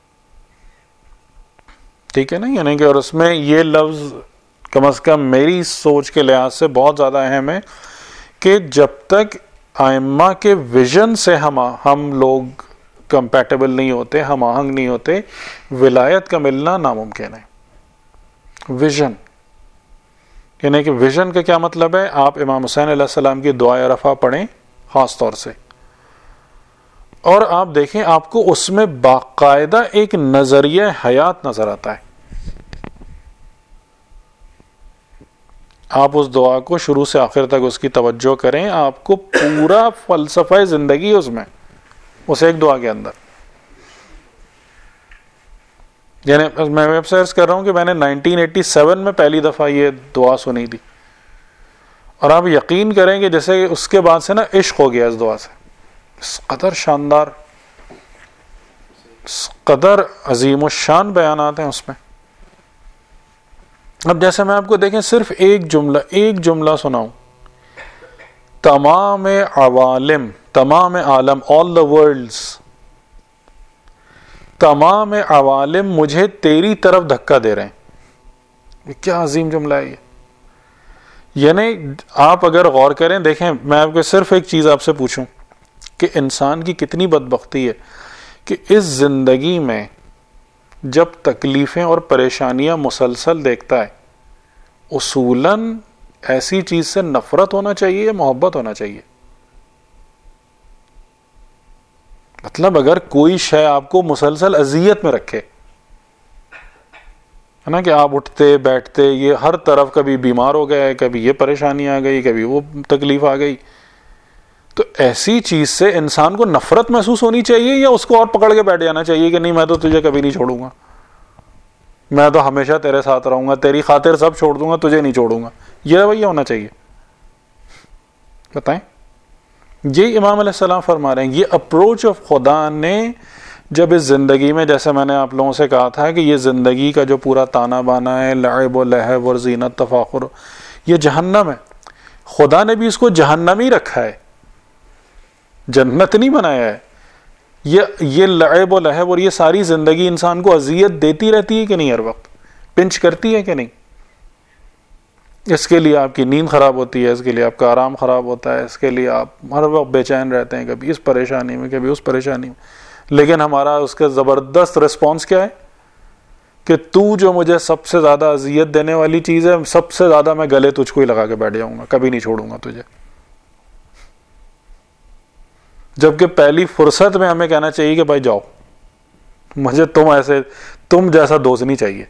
ٹھیک ہے نا؟ یعنی کہ اور اس میں یہ لفظ کم از کم میری سوچ کے لحاظ سے بہت زیادہ اہم ہے کہ جب تک ائمہ کے ویژن سے ہم لوگ کمپیٹیبل نہیں ہوتے، ہم آہنگ نہیں ہوتے، ولایت کا ملنا ناممکن ہے۔ ویژن، یعنی کہ ویژن کا کیا مطلب ہے؟ آپ امام حسین علیہ السلام کی دعائے رفع پڑھیں خاص طور سے، اور آپ دیکھیں آپ کو اس میں باقاعدہ ایک نظریہ حیات نظر آتا ہے۔ آپ اس دعا کو شروع سے آخر تک اس کی توجہ کریں، آپ کو پورا فلسفہ زندگی اس میں، اس ایک دعا کے اندر۔ یعنی میں ویب سائٹس کر رہا ہوں کہ میں نے 1987 میں پہلی دفعہ یہ دعا سنی تھی، اور آپ یقین کریں کہ جیسے اس کے بعد سے نا عشق ہو گیا اس دعا سے، اس قدر شاندار، اس قدر عظیم الشان بیانات ہیں اس میں۔ اب جیسے میں آپ کو دیکھیں صرف ایک جملہ سناؤں، تمام عوالم، تمام عالم، all the worlds، تمام عوالم مجھے تیری طرف دھکا دے رہے ہیں۔ یہ کیا عظیم جملہ ہے یہ۔ یعنی آپ اگر غور کریں، دیکھیں میں آپ کو صرف ایک چیز آپ سے پوچھوں کہ انسان کی کتنی بدبختی ہے کہ اس زندگی میں جب تکلیفیں اور پریشانیاں مسلسل دیکھتا ہے، اصولاً ایسی چیز سے نفرت ہونا چاہیے یا محبت ہونا چاہیے؟ مطلب اگر کوئی شے آپ کو مسلسل اذیت میں رکھے ہے نا، کہ آپ اٹھتے بیٹھتے یہ ہر طرف کبھی بیمار ہو گئے، کبھی یہ پریشانی آ گئی، کبھی وہ تکلیف آ گئی، تو ایسی چیز سے انسان کو نفرت محسوس ہونی چاہیے یا اس کو اور پکڑ کے بیٹھ جانا چاہیے کہ نہیں میں تو تجھے کبھی نہیں چھوڑوں گا، میں تو ہمیشہ تیرے ساتھ رہوں گا، تیری خاطر سب چھوڑ دوں گا، تجھے نہیں چھوڑوں گا، یہ رویہ ہونا چاہیے؟ بتائیں. یہ امام علیہ السلام فرما رہے ہیں یہ اپروچ آف خدا نے جب اس زندگی میں، جیسے میں نے آپ لوگوں سے کہا تھا کہ یہ زندگی کا جو پورا تانا بانا ہے، لعب و لہو اور زینت تفاخر، یہ جہنم ہے. خدا نے بھی اس کو جہنم ہی رکھا ہے، جنت نہیں بنایا ہے. یہ لعب و لہو اور یہ ساری زندگی انسان کو اذیت دیتی رہتی ہے کہ نہیں، ہر وقت پنچ کرتی ہے کہ نہیں. اس کے لیے آپ کی نیند خراب ہوتی ہے، اس کے لیے آپ کا آرام خراب ہوتا ہے، اس کے لیے آپ ہر وقت بے چین رہتے ہیں، کبھی اس پریشانی میں کبھی اس پریشانی میں. لیکن ہمارا اس کا زبردست رسپانس کیا ہے کہ تو جو مجھے سب سے زیادہ اذیت دینے والی چیز ہے، سب سے زیادہ میں گلے تجھ کو ہی لگا کے بیٹھ جاؤں گا، کبھی نہیں چھوڑوں گا تجھے. جبکہ پہلی فرصت میں ہمیں کہنا چاہیے کہ بھائی جاؤ، مجھے تم جیسا دوست نہیں چاہیے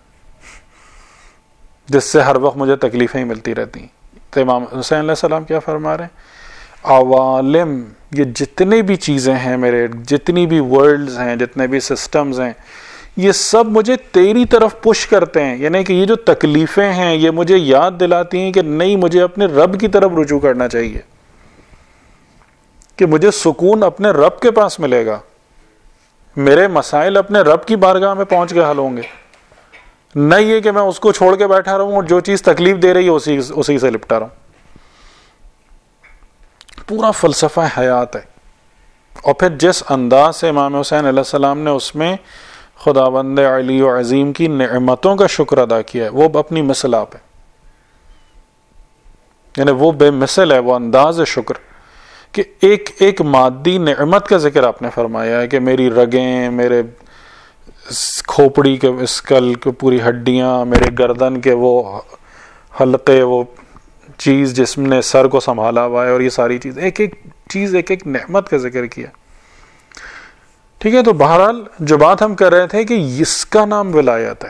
جس سے ہر وقت مجھے تکلیفیں ہی ملتی رہتی ہیں. تو امام حسین علیہ السلام کیا فرما رہے ہیں، عوالم، یہ جتنے بھی چیزیں ہیں میرے، جتنی بھی ورلڈز ہیں، جتنے بھی سسٹمز ہیں، یہ سب مجھے تیری طرف پش کرتے ہیں. یعنی کہ یہ جو تکلیفیں ہیں یہ مجھے یاد دلاتی ہیں کہ نہیں، مجھے اپنے رب کی طرف رجوع کرنا چاہیے، کہ مجھے سکون اپنے رب کے پاس ملے گا، میرے مسائل اپنے رب کی بارگاہ میں پہنچ کے حل ہوں گے. نہ یہ کہ میں اس کو چھوڑ کے بیٹھا رہوں اور جو چیز تکلیف دے رہی ہے اسی سے لپٹا رہوں. پورا فلسفہ حیات ہے. اور پھر جس انداز سے امام حسین علیہ السلام نے اس میں خداوند علی و عظیم کی نعمتوں کا شکر ادا کیا ہے، وہ اپنی مثل آپ ہے. یعنی وہ بے مثل ہے وہ انداز شکر کہ ایک مادی نعمت کا ذکر آپ نے فرمایا ہے کہ میری رگیں، میرے کھوپڑی کے اسکل کے پوری ہڈیاں، میرے گردن کے وہ حلقے، وہ چیز جس نے سر کو سنبھالا ہوا ہے، اور یہ ساری چیز ایک نعمت کا ذکر کیا. ٹھیک ہے، تو بہرحال جو بات ہم کر رہے تھے کہ اس کا نام ولایت ہے.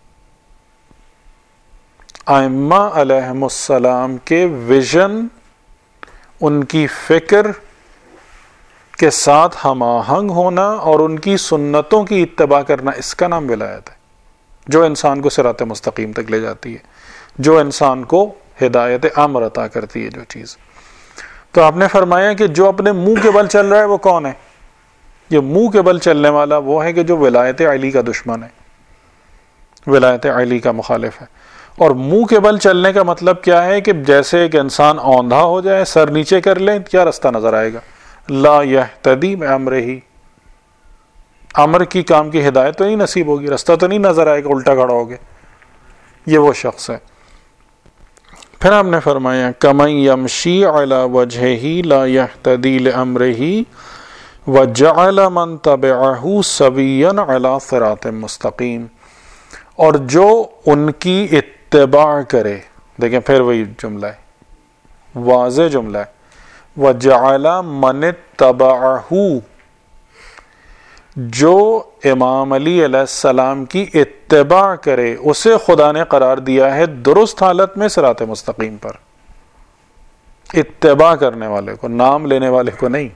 ائمہ علیہم السلام کے ویژن، ان کی فکر کے ساتھ ہم آہنگ ہونا اور ان کی سنتوں کی اتباع کرنا، اس کا نام ولایت ہے، جو انسان کو صراط مستقیم تک لے جاتی ہے، جو انسان کو ہدایت امر عطا کرتی ہے جو چیز. تو آپ نے فرمایا کہ جو اپنے منہ کے بل چل رہا ہے وہ کون ہے؟ یہ منہ کے بل چلنے والا وہ ہے کہ جو ولایت علی کا دشمن ہے، ولایت علی کا مخالف ہے. اور منہ کے بل چلنے کا مطلب کیا ہے کہ جیسے ایک انسان اوندھا ہو جائے، سر نیچے کر لے، کیا رستہ نظر آئے گا؟ لا یہتدی بامرہ، امر کی کام کی ہدایت تو نہیں نصیب ہوگی، رستہ تو نہیں نظر آئے گا، الٹا کھڑا ہوگے. یہ وہ شخص ہے. پھر آپ نے فرمایا کمن یمشی علی وجہہ لا یہتدی لامرہ وجعل من تبعہ سویا علی صراط مستقیم. اور جو ان کی اتباع کرے، دیکھیں پھر وہی جملہ ہے، واضح جملہ ہے، وجعل من اتبعہ، جو امام علی علیہ السلام کی اتباع کرے اسے خدا نے قرار دیا ہے درست حالت میں صراط مستقیم پر. اتباع کرنے والے کو، نام لینے والے کو نہیں.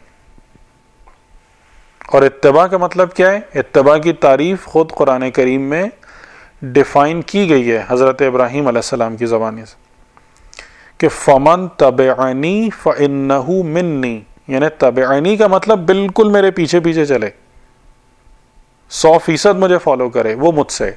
اور اتباع کا مطلب کیا ہے؟ اتباع کی تعریف خود قرآن کریم میں ڈیفائن کی گئی ہے حضرت ابراہیم علیہ السلام کی زبانی سے کہ فمن تبعنی فانہ منی، یعنی تبعنی کا مطلب بالکل میرے پیچھے پیچھے چلے، 100% مجھے فالو کرے، وہ مجھ سے.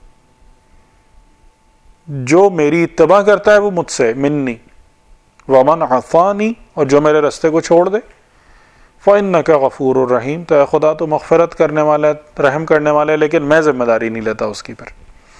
جو میری اتباع کرتا ہے وہ مجھ سے، منی. ومن عصانی، اور جو میرے رستے کو چھوڑ دے، فإنک غفور الرحیم، تو اے خدا تو مغفرت کرنے والا ہے، رحم کرنے والا ہے، لیکن میں ذمہ داری نہیں لیتا اس کی پر.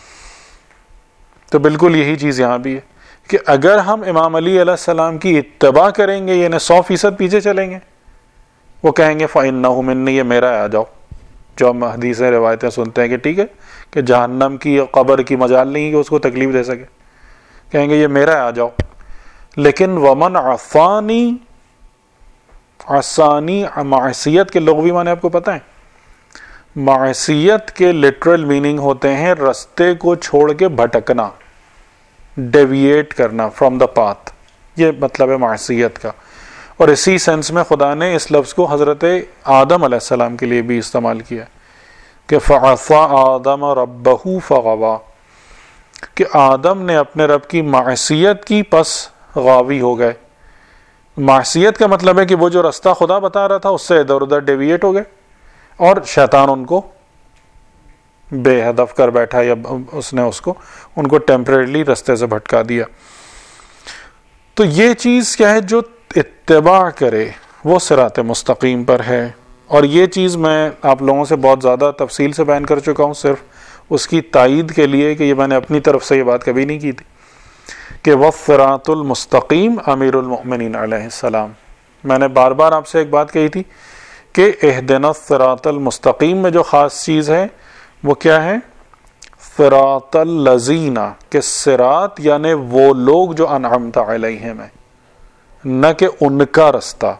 تو بالکل یہی چیز یہاں بھی ہے کہ اگر ہم امام علی علیہ السلام کی اتباع کریں گے، یعنی 100% پیچھے چلیں گے، وہ کہیں گے فإنہ منی، یہ میرا ہے، آ جاؤ. جو ہم حدیثیں روایتیں سنتے ہیں کہ ٹھیک ہے کہ جہنم کی یا قبر کی مجال نہیں کہ اس کو تکلیف دے سکے، کہیں گے یہ میرا ہے، آ جاؤ. لیکن ومن عصانی، عصانی معصیت کے لغوی معنی آپ کو پتہ ہے؟ معصیت کے لٹرل میننگ ہوتے ہیں رستے کو چھوڑ کے بھٹکنا، ڈیویٹ کرنا فرام دا پاتھ، یہ مطلب ہے معصیت کا. اور اسی سینس میں خدا نے اس لفظ کو حضرت آدم علیہ السلام کے لیے بھی استعمال کیا کہ فعصى آدم ربہ فغوى، کہ آدم نے اپنے رب کی معصیت کی پس غاوی ہو گئے. معصیت کا مطلب ہے کہ وہ جو رستہ خدا بتا رہا تھا اس سے ادھر ادھر ڈیویٹ ہو گئے اور شیطان ان کو بے ہدف کر بیٹھا، یا اس نے ان کو ٹیمپریرلی رستے سے بھٹکا دیا. تو یہ چیز کیا ہے؟ جو اتباع کرے وہ صراط مستقیم پر ہے. اور یہ چیز میں آپ لوگوں سے بہت زیادہ تفصیل سے بیان کر چکا ہوں، صرف اس کی تائید کے لیے کہ یہ میں نے اپنی طرف سے یہ بات کبھی نہیں کی تھی کہ والصراط المستقیم امیر المؤمنین علیہ السلام. میں نے بار بار آپ سے ایک بات کہی تھی کہ اہدنا الصراط المستقیم میں جو خاص چیز ہے وہ کیا ہے؟ صراط الذین، کہ صراط یعنی وہ لوگ جو انعمت علیہم ہے، نہ کہ ان کا رستہ.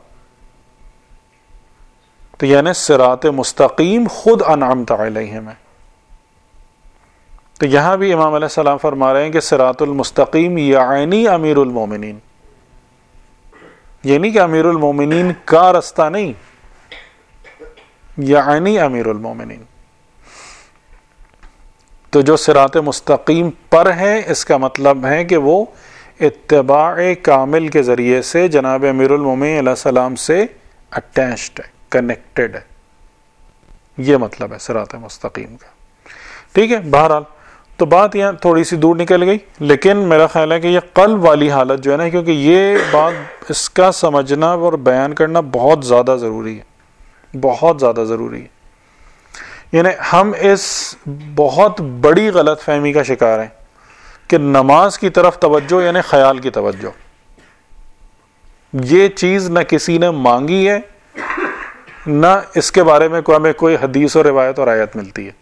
تو یعنی صراط مستقیم خود انعمت علیہم ہے. تو یہاں بھی امام علیہ السلام فرما رہے ہیں کہ صراط المستقیم یعنی امیر المومنین، یہ نہیں کہ امیر المومنین کا رستہ نہیں، یعنی امیر المومنین. تو جو صراط مستقیم پر ہے اس کا مطلب ہے کہ وہ اتباع کامل کے ذریعے سے جناب امیر المومنین علیہ السلام سے اٹیچڈ ہے، کنیکٹڈ ہے. یہ مطلب ہے صراط مستقیم کا. ٹھیک ہے، بہرحال تو بات یہاں تھوڑی سی دور نکل گئی، لیکن میرا خیال ہے کہ یہ قلب والی حالت جو ہے نا، کیونکہ یہ بات اس کا سمجھنا اور بیان کرنا بہت زیادہ ضروری ہے، بہت زیادہ ضروری ہے. یعنی ہم اس بہت بڑی غلط فہمی کا شکار ہیں کہ نماز کی طرف توجہ یعنی خیال کی توجہ. یہ چیز نہ کسی نے مانگی ہے، نہ اس کے بارے میں ہمیں کوئی حدیث اور روایت اور آیت ملتی ہے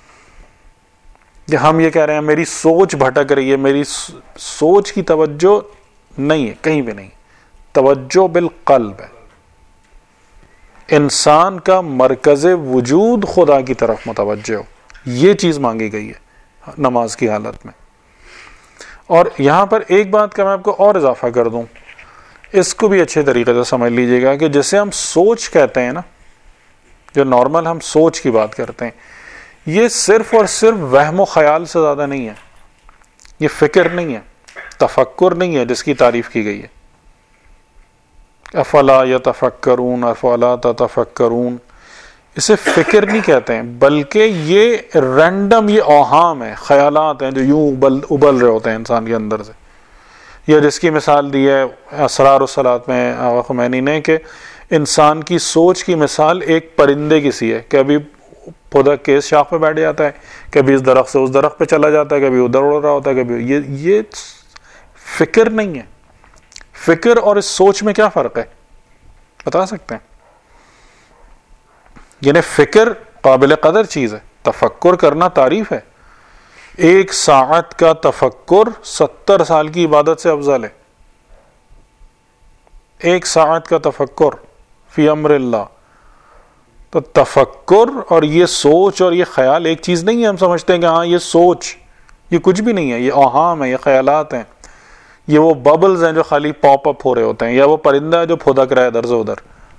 کہ ہم یہ کہہ رہے ہیں میری سوچ بھٹک رہی ہے. میری سوچ کی توجہ نہیں ہے، کہیں بھی نہیں. توجہ بالقلب ہے. انسان کا مرکز وجود خدا کی طرف متوجہ ہو، یہ چیز مانگی گئی ہے نماز کی حالت میں. اور یہاں پر ایک بات کا میں آپ کو اور اضافہ کر دوں، اس کو بھی اچھے طریقے سے سمجھ لیجئے گا کہ جسے ہم سوچ کہتے ہیں نا، جو نارمل ہم سوچ کی بات کرتے ہیں، یہ صرف اور صرف وہم و خیال سے زیادہ نہیں ہے. یہ فکر نہیں ہے، تفکر نہیں ہے جس کی تعریف کی گئی ہے. افلا یتفکرون افلا تتفکرون، اسے فکر نہیں کہتے ہیں، بلکہ یہ رینڈم، یہ اوہام ہے، خیالات ہیں جو یوں ابل رہے ہوتے ہیں انسان کے اندر سے. یا جس کی مثال دی ہے اسرار الصلاۃ میں آقا خمینی نے کہ انسان کی سوچ کی مثال ایک پرندے کی سی ہے کہ ابھی پودک کے اس شاخ پہ بیٹھ جاتا ہے، کبھی اس درخت سے اس درخت پہ چلا جاتا ہے، کبھی ادھر اڑ رہا ہوتا ہے، کبھی یہ فکر نہیں ہے. فکر اور اس سوچ میں کیا فرق ہے بتا سکتے ہیں؟ یعنی فکر قابل قدر چیز ہے، تفکر کرنا تعریف ہے. 1 ساعت کا تفکر 70 سال کی عبادت سے افضل ہے. 1 ساعت کا تفکر فی امر اللہ. تو تفکر اور یہ سوچ اور یہ خیال ایک چیز نہیں ہے. ہم سمجھتے ہیں کہ ہاں یہ سوچ، یہ کچھ بھی نہیں ہے، یہ اوہام ہے، یہ خیالات ہیں، یہ وہ ببلز ہیں جو خالی پاپ اپ ہو رہے ہوتے ہیں، یا وہ پرندہ ہے جو پھدک رہا ہے ادھر سے ادھر.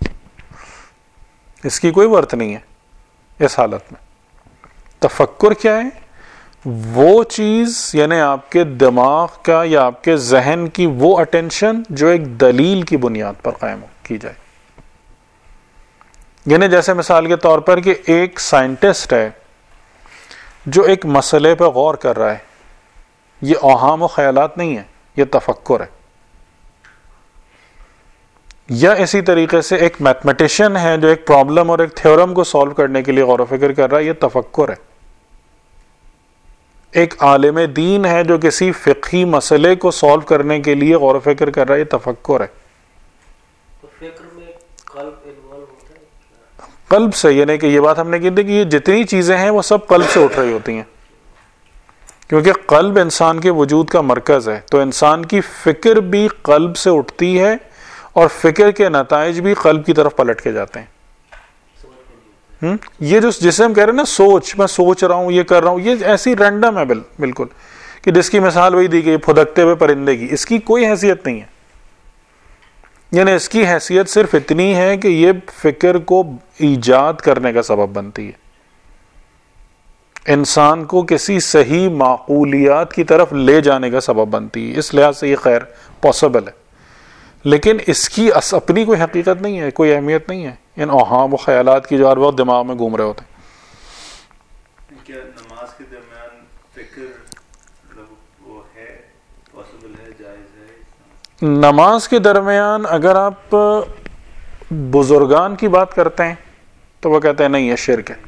اس کی کوئی ورت نہیں ہے اس حالت میں. تفکر کیا ہے؟ وہ چیز یعنی آپ کے دماغ کا یا آپ کے ذہن کی وہ اٹینشن جو ایک دلیل کی بنیاد پر قائم کی جائے. یعنی جیسے مثال کے طور پر کہ ایک سائنٹسٹ ہے جو ایک مسئلے پہ غور کر رہا ہے، یہ اوہام و خیالات نہیں ہے، یہ تفکر ہے. یا اسی طریقے سے ایک میتھمیٹیشین ہے جو ایک پرابلم اور ایک تھیورم کو سالو کرنے کے لیے غور و فکر کر رہا ہے، یہ تفکر ہے. ایک عالم دین ہے جو کسی فقہی مسئلے کو سالو کرنے کے لیے غور و فکر کر رہا ہے، یہ تفکر ہے. تو فکر میں قلب انوالو ہوتا ہے، قلب سے. یعنی کہ یہ بات ہم نے کی تھی کہ یہ جتنی چیزیں ہیں وہ سب قلب سے اٹھ رہی ہوتی ہیں، کیونکہ قلب انسان کے وجود کا مرکز ہے. تو انسان کی فکر بھی قلب سے اٹھتی ہے اور فکر کے نتائج بھی قلب کی طرف پلٹ کے جاتے ہیں. یہ جسے ہم کہہ رہے ہیں نا سوچ، میں سوچ رہا ہوں، یہ کر رہا ہوں، یہ ایسی رینڈم ہے بالکل، کہ جس کی مثال وہی دی گئی پھدکتے ہوئے پرندے کی. اس کی کوئی حیثیت نہیں ہے. یعنی اس کی حیثیت صرف اتنی ہے کہ یہ فکر کو ایجاد کرنے کا سبب بنتی ہے، انسان کو کسی صحیح معقولیات کی طرف لے جانے کا سبب بنتی ہے. اس لحاظ سے یہ خیر پاسبل ہے، لیکن اس کی اپنی کوئی حقیقت نہیں ہے، کوئی اہمیت نہیں ہے ان اوہام و خیالات کی جو ہر وقت دماغ میں گھوم رہے ہوتے ہیں. کیا نماز کے درمیان فکر وہ ہے پاسبل ہے، جائز ہے؟ نماز کے درمیان اگر آپ بزرگان کی بات کرتے ہیں تو وہ کہتے ہیں نہیں یہ شرک ہے،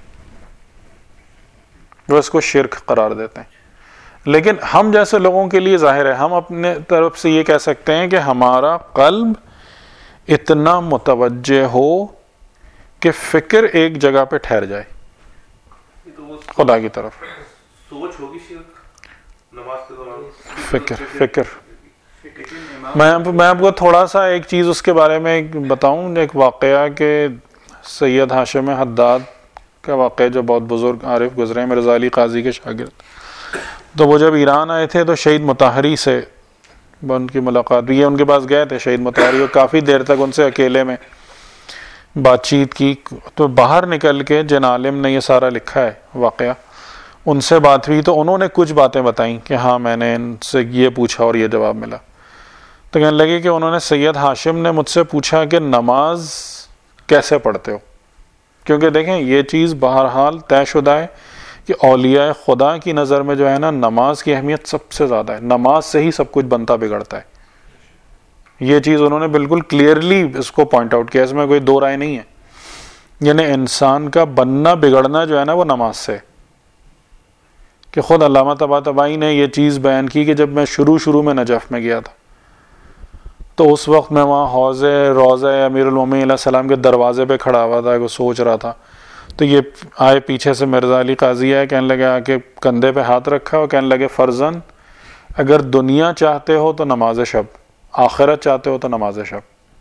وہ اس کو شرک قرار دیتے ہیں. لیکن ہم جیسے لوگوں کے لیے ظاہر ہے، ہم اپنے طرف سے یہ کہہ سکتے ہیں کہ ہمارا قلب اتنا متوجہ ہو کہ فکر ایک جگہ پہ ٹھہر جائے خدا کی طرف. سوچ ہوگی شرک نماز کے دوران، فکر میں آپ کو تھوڑا سا ایک چیز اس کے بارے میں بتاؤں. ایک واقعہ کہ سید ہاشم حداد کا واقعہ جو بہت بزرگ عارف گزرے ہیں، مرزا علی قاضی کے شاگرد. تو وہ جب ایران آئے تھے تو شہید مطہری سے ان کی ملاقات بھی، یہ ان کے پاس گئے تھے شہید مطہری، اور کافی دیر تک ان سے اکیلے میں بات چیت کی. تو باہر نکل کے جن عالم نے یہ سارا لکھا ہے واقعہ، ان سے بات ہوئی تو انہوں نے کچھ باتیں بتائیں کہ ہاں میں نے ان سے یہ پوچھا اور یہ جواب ملا. تو کہنے لگے کہ انہوں نے سید ہاشم نے مجھ سے پوچھا کہ نماز کیسے پڑھتے ہو، کیونکہ دیکھیں یہ چیز بہرحال طے شدہ ہے کہ اولیاء خدا کی نظر میں جو ہے نا نماز کی اہمیت سب سے زیادہ ہے. نماز سے ہی سب کچھ بنتا بگڑتا ہے. یہ چیز انہوں نے بالکل کلیئرلی اس کو پوائنٹ آؤٹ کیا، اس میں کوئی دو رائے نہیں ہے. یعنی انسان کا بننا بگڑنا جو ہے نا وہ نماز سے، کہ خود علامہ طباطبائی نے یہ چیز بیان کی کہ جب میں شروع میں نجف میں گیا تھا تو اس وقت میں وہاں روضہ امیر المومنین علیہ السلام کے دروازے پہ کھڑا ہوا تھا، وہ سوچ رہا تھا. تو یہ آئے پیچھے سے مرزا علی قاضی آئے، کہنے لگے آ کے کندھے پہ ہاتھ رکھا اور کہنے لگے فرزن اگر دنیا چاہتے ہو تو نماز شب، آخرت چاہتے ہو تو نماز شب.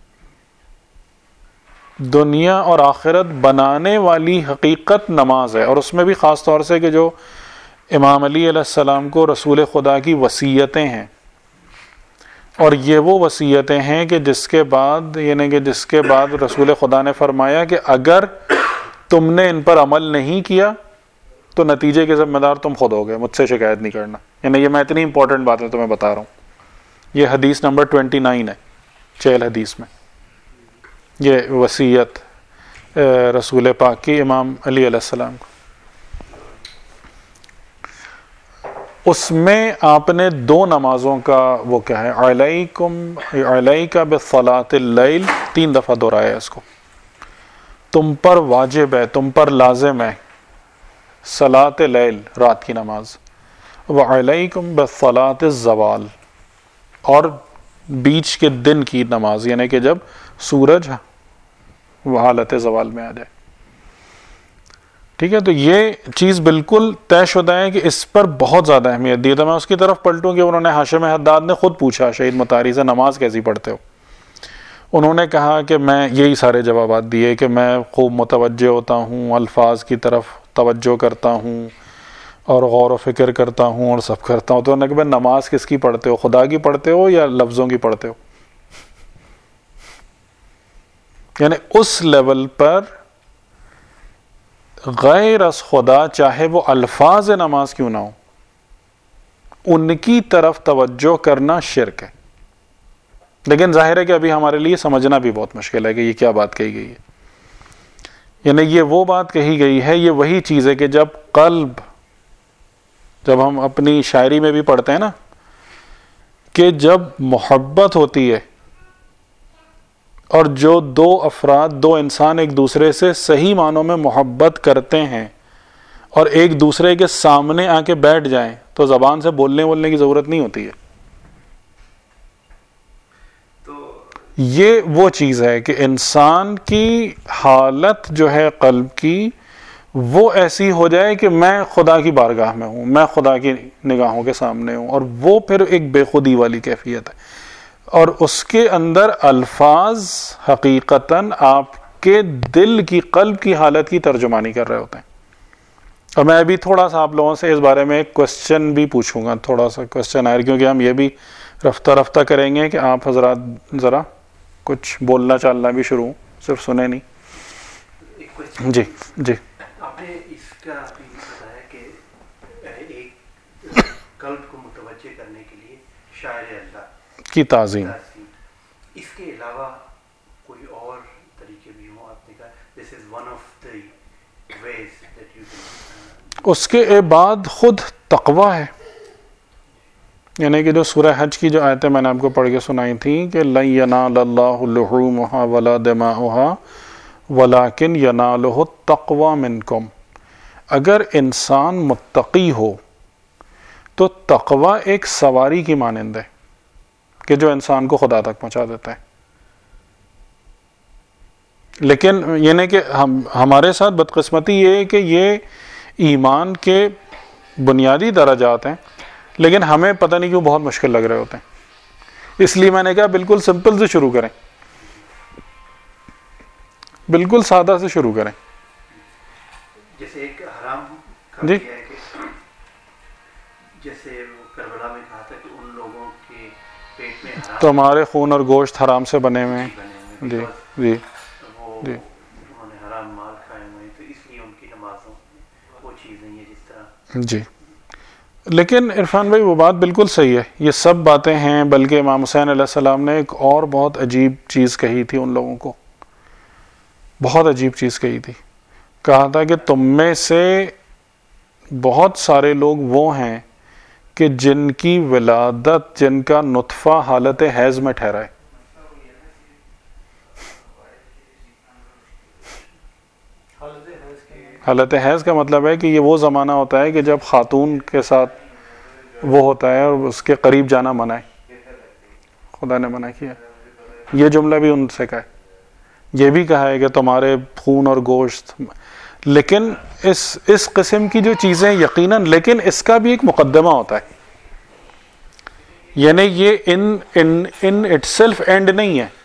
دنیا اور آخرت بنانے والی حقیقت نماز ہے، اور اس میں بھی خاص طور سے کہ جو امام علی علیہ السلام کو رسول خدا کی وصیتیں ہیں، اور یہ وہ وصیتیں ہیں کہ جس کے بعد رسول خدا نے فرمایا کہ اگر تم نے ان پر عمل نہیں کیا تو نتیجے کے ذمہ دار تم خود ہو گئے، مجھ سے شکایت نہیں کرنا. یعنی یہ میں اتنی امپورٹنٹ بات ہے تمہیں بتا رہا ہوں. یہ حدیث نمبر 29 ہے 40 حدیث میں، یہ وصیت رسول پاک کی امام علی علیہ السلام کو. اس میں آپ نے 2 نمازوں کا وہ کیا ہے، علیک بصلاۃ اللیل 3 دفعہ دہرایا ہے اس کو. تم پر واجب ہے، تم پر لازم ہے صلاۃ لیل، رات کی نماز، وعلیکم بصلاۃ الزوال، اور بیچ کے دن کی نماز، یعنی کہ جب سورج وہ حالت زوال میں آ جائے. ٹھیک ہے، تو یہ چیز بالکل طے شدہ ہے کہ اس پر بہت زیادہ اہمیت دی. تو میں اس کی طرف پلٹوں کہ انہوں نے ہاشم حداد نے خود پوچھا شہید مطہری سے نماز کیسی پڑھتے ہو. انہوں نے کہا کہ میں یہی سارے جوابات دیے کہ میں خوب متوجہ ہوتا ہوں، الفاظ کی طرف توجہ کرتا ہوں اور غور و فکر کرتا ہوں اور سب کرتا ہوں. تو انہوں نے کہا نماز کس کی پڑھتے ہو، خدا کی پڑھتے ہو یا لفظوں کی پڑھتے ہو؟ یعنی اس لیول پر غیر از خدا چاہے وہ الفاظ نماز کیوں نہ ہو، ان کی طرف توجہ کرنا شرک ہے. لیکن ظاہر ہے کہ ابھی ہمارے لیے سمجھنا بھی بہت مشکل ہے کہ یہ کیا بات کہی گئی ہے. یعنی یہ وہ بات کہی گئی ہے، یہ وہی چیز ہے کہ جب ہم اپنی شاعری میں بھی پڑھتے ہیں نا کہ جب محبت ہوتی ہے اور جو 2 انسان ایک دوسرے سے صحیح معنوں میں محبت کرتے ہیں اور ایک دوسرے کے سامنے آ کے بیٹھ جائیں تو زبان سے بولنے کی ضرورت نہیں ہوتی ہے. یہ وہ چیز ہے کہ انسان کی حالت جو ہے قلب کی وہ ایسی ہو جائے کہ میں خدا کی بارگاہ میں ہوں، میں خدا کی نگاہوں کے سامنے ہوں، اور وہ پھر ایک بے خودی والی کیفیت ہے. اور اس کے اندر الفاظ حقیقتاً آپ کے دل کی قلب کی حالت کی ترجمانی کر رہے ہوتے ہیں. اور میں ابھی تھوڑا سا آپ لوگوں سے اس بارے میں ایک کوشچن بھی پوچھوں گا, تھوڑا سا کوشچن آئے, کیونکہ ہم یہ بھی رفتہ رفتہ کریں گے کہ آپ حضرات ذرا کچھ بولنا چالنا بھی شروع, صرف سنیں نہیں. جی جی. آپ نے اس کا بھی بتایا کہ ایک قلب کو متوجہ کرنے کے لیے شاعر اللہ کی تعظیم. اس کے علاوہ کوئی اور طریقے بھی ہوں؟ آپ نے کہا this is one of the ways that you can. اس کے بعد خود تقوی ہے, یعنی کہ جو سورہ حج کی جو آیتیں میں نے آپ کو پڑھ کے سنائی تھیں کہ لن ینال اللہ لحومها ولا دماؤها ولکن ینالہ التقوی منکم. اگر انسان متقی ہو تو تقوی ایک سواری کی مانند ہے کہ جو انسان کو خدا تک پہنچا دیتا ہے. لیکن یعنی کہ ہمارے ساتھ بدقسمتی یہ ہے کہ یہ ایمان کے بنیادی درجات ہیں, لیکن ہمیں پتہ نہیں کیوں بہت مشکل لگ رہے ہوتے ہیں. اس لیے میں نے کہا بالکل سمپل سے شروع کریں, بالکل سادہ سے شروع کریں. جیسے ایک حرام جی ہے کہ جیسے کربلا میں کہا تھا کہ ان لوگوں کے پیٹ میں حرام تو ہمارے خون اور گوشت حرام سے بنے ہوئے ہیں. بنے جی ہوئے جی وہ جی. انہوں نے حرام مال کھائے ہوئے, تو اس لیے ان کی نمازوں وہ چیز نہیں ہے جس طرح. جی. لیکن عرفان بھائی وہ بات بالکل صحیح ہے, یہ سب باتیں ہیں. بلکہ امام حسین علیہ السلام نے ایک اور بہت عجیب چیز کہی تھی ان لوگوں کو, بہت عجیب چیز کہی تھی. کہا تھا کہ تم میں سے بہت سارے لوگ وہ ہیں کہ جن کی ولادت, جن کا نطفہ حالت حیض میں ٹھہرا ہے. حالت حیض کا مطلب ہے کہ یہ وہ زمانہ ہوتا ہے کہ جب خاتون کے ساتھ وہ ہوتا ہے اور اس کے قریب جانا منع ہے, خدا نے منع کیا. یہ جملہ بھی ان سے کہا ہے, یہ بھی کہا ہے کہ تمہارے خون اور گوشت. لیکن اس قسم کی جو چیزیں یقیناً, لیکن اس کا بھی ایک مقدمہ ہوتا ہے, یعنی یہ ان اٹ سیلف اینڈ نہیں ہے,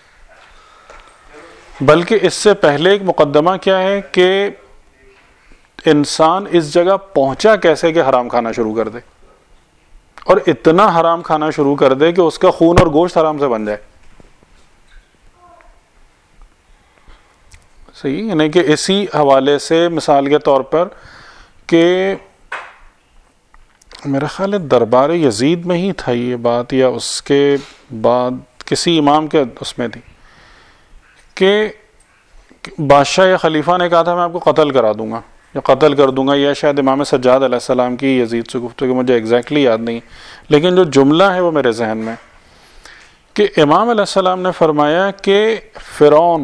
بلکہ اس سے پہلے ایک مقدمہ کیا ہے کہ انسان اس جگہ پہنچا کیسے کہ حرام کھانا شروع کر دے, اور اتنا حرام کھانا شروع کر دے کہ اس کا خون اور گوشت حرام سے بن جائے. صحیح, یعنی کہ اسی حوالے سے مثال کے طور پر کہ میرا خیال ہے دربار یزید میں ہی تھا یہ بات, یا اس کے بعد کسی امام کے اس میں تھی کہ بادشاہ یا خلیفہ نے کہا تھا میں آپ کو قتل کرا دوں گا یا قتل کر دوں گا, یا شاید امام سجاد علیہ السلام کی یزید سے گفتگو, مجھے ایگزیکٹلی یاد نہیں, لیکن جو جملہ ہے وہ میرے ذہن میں, کہ امام علیہ السلام نے فرمایا کہ فرعون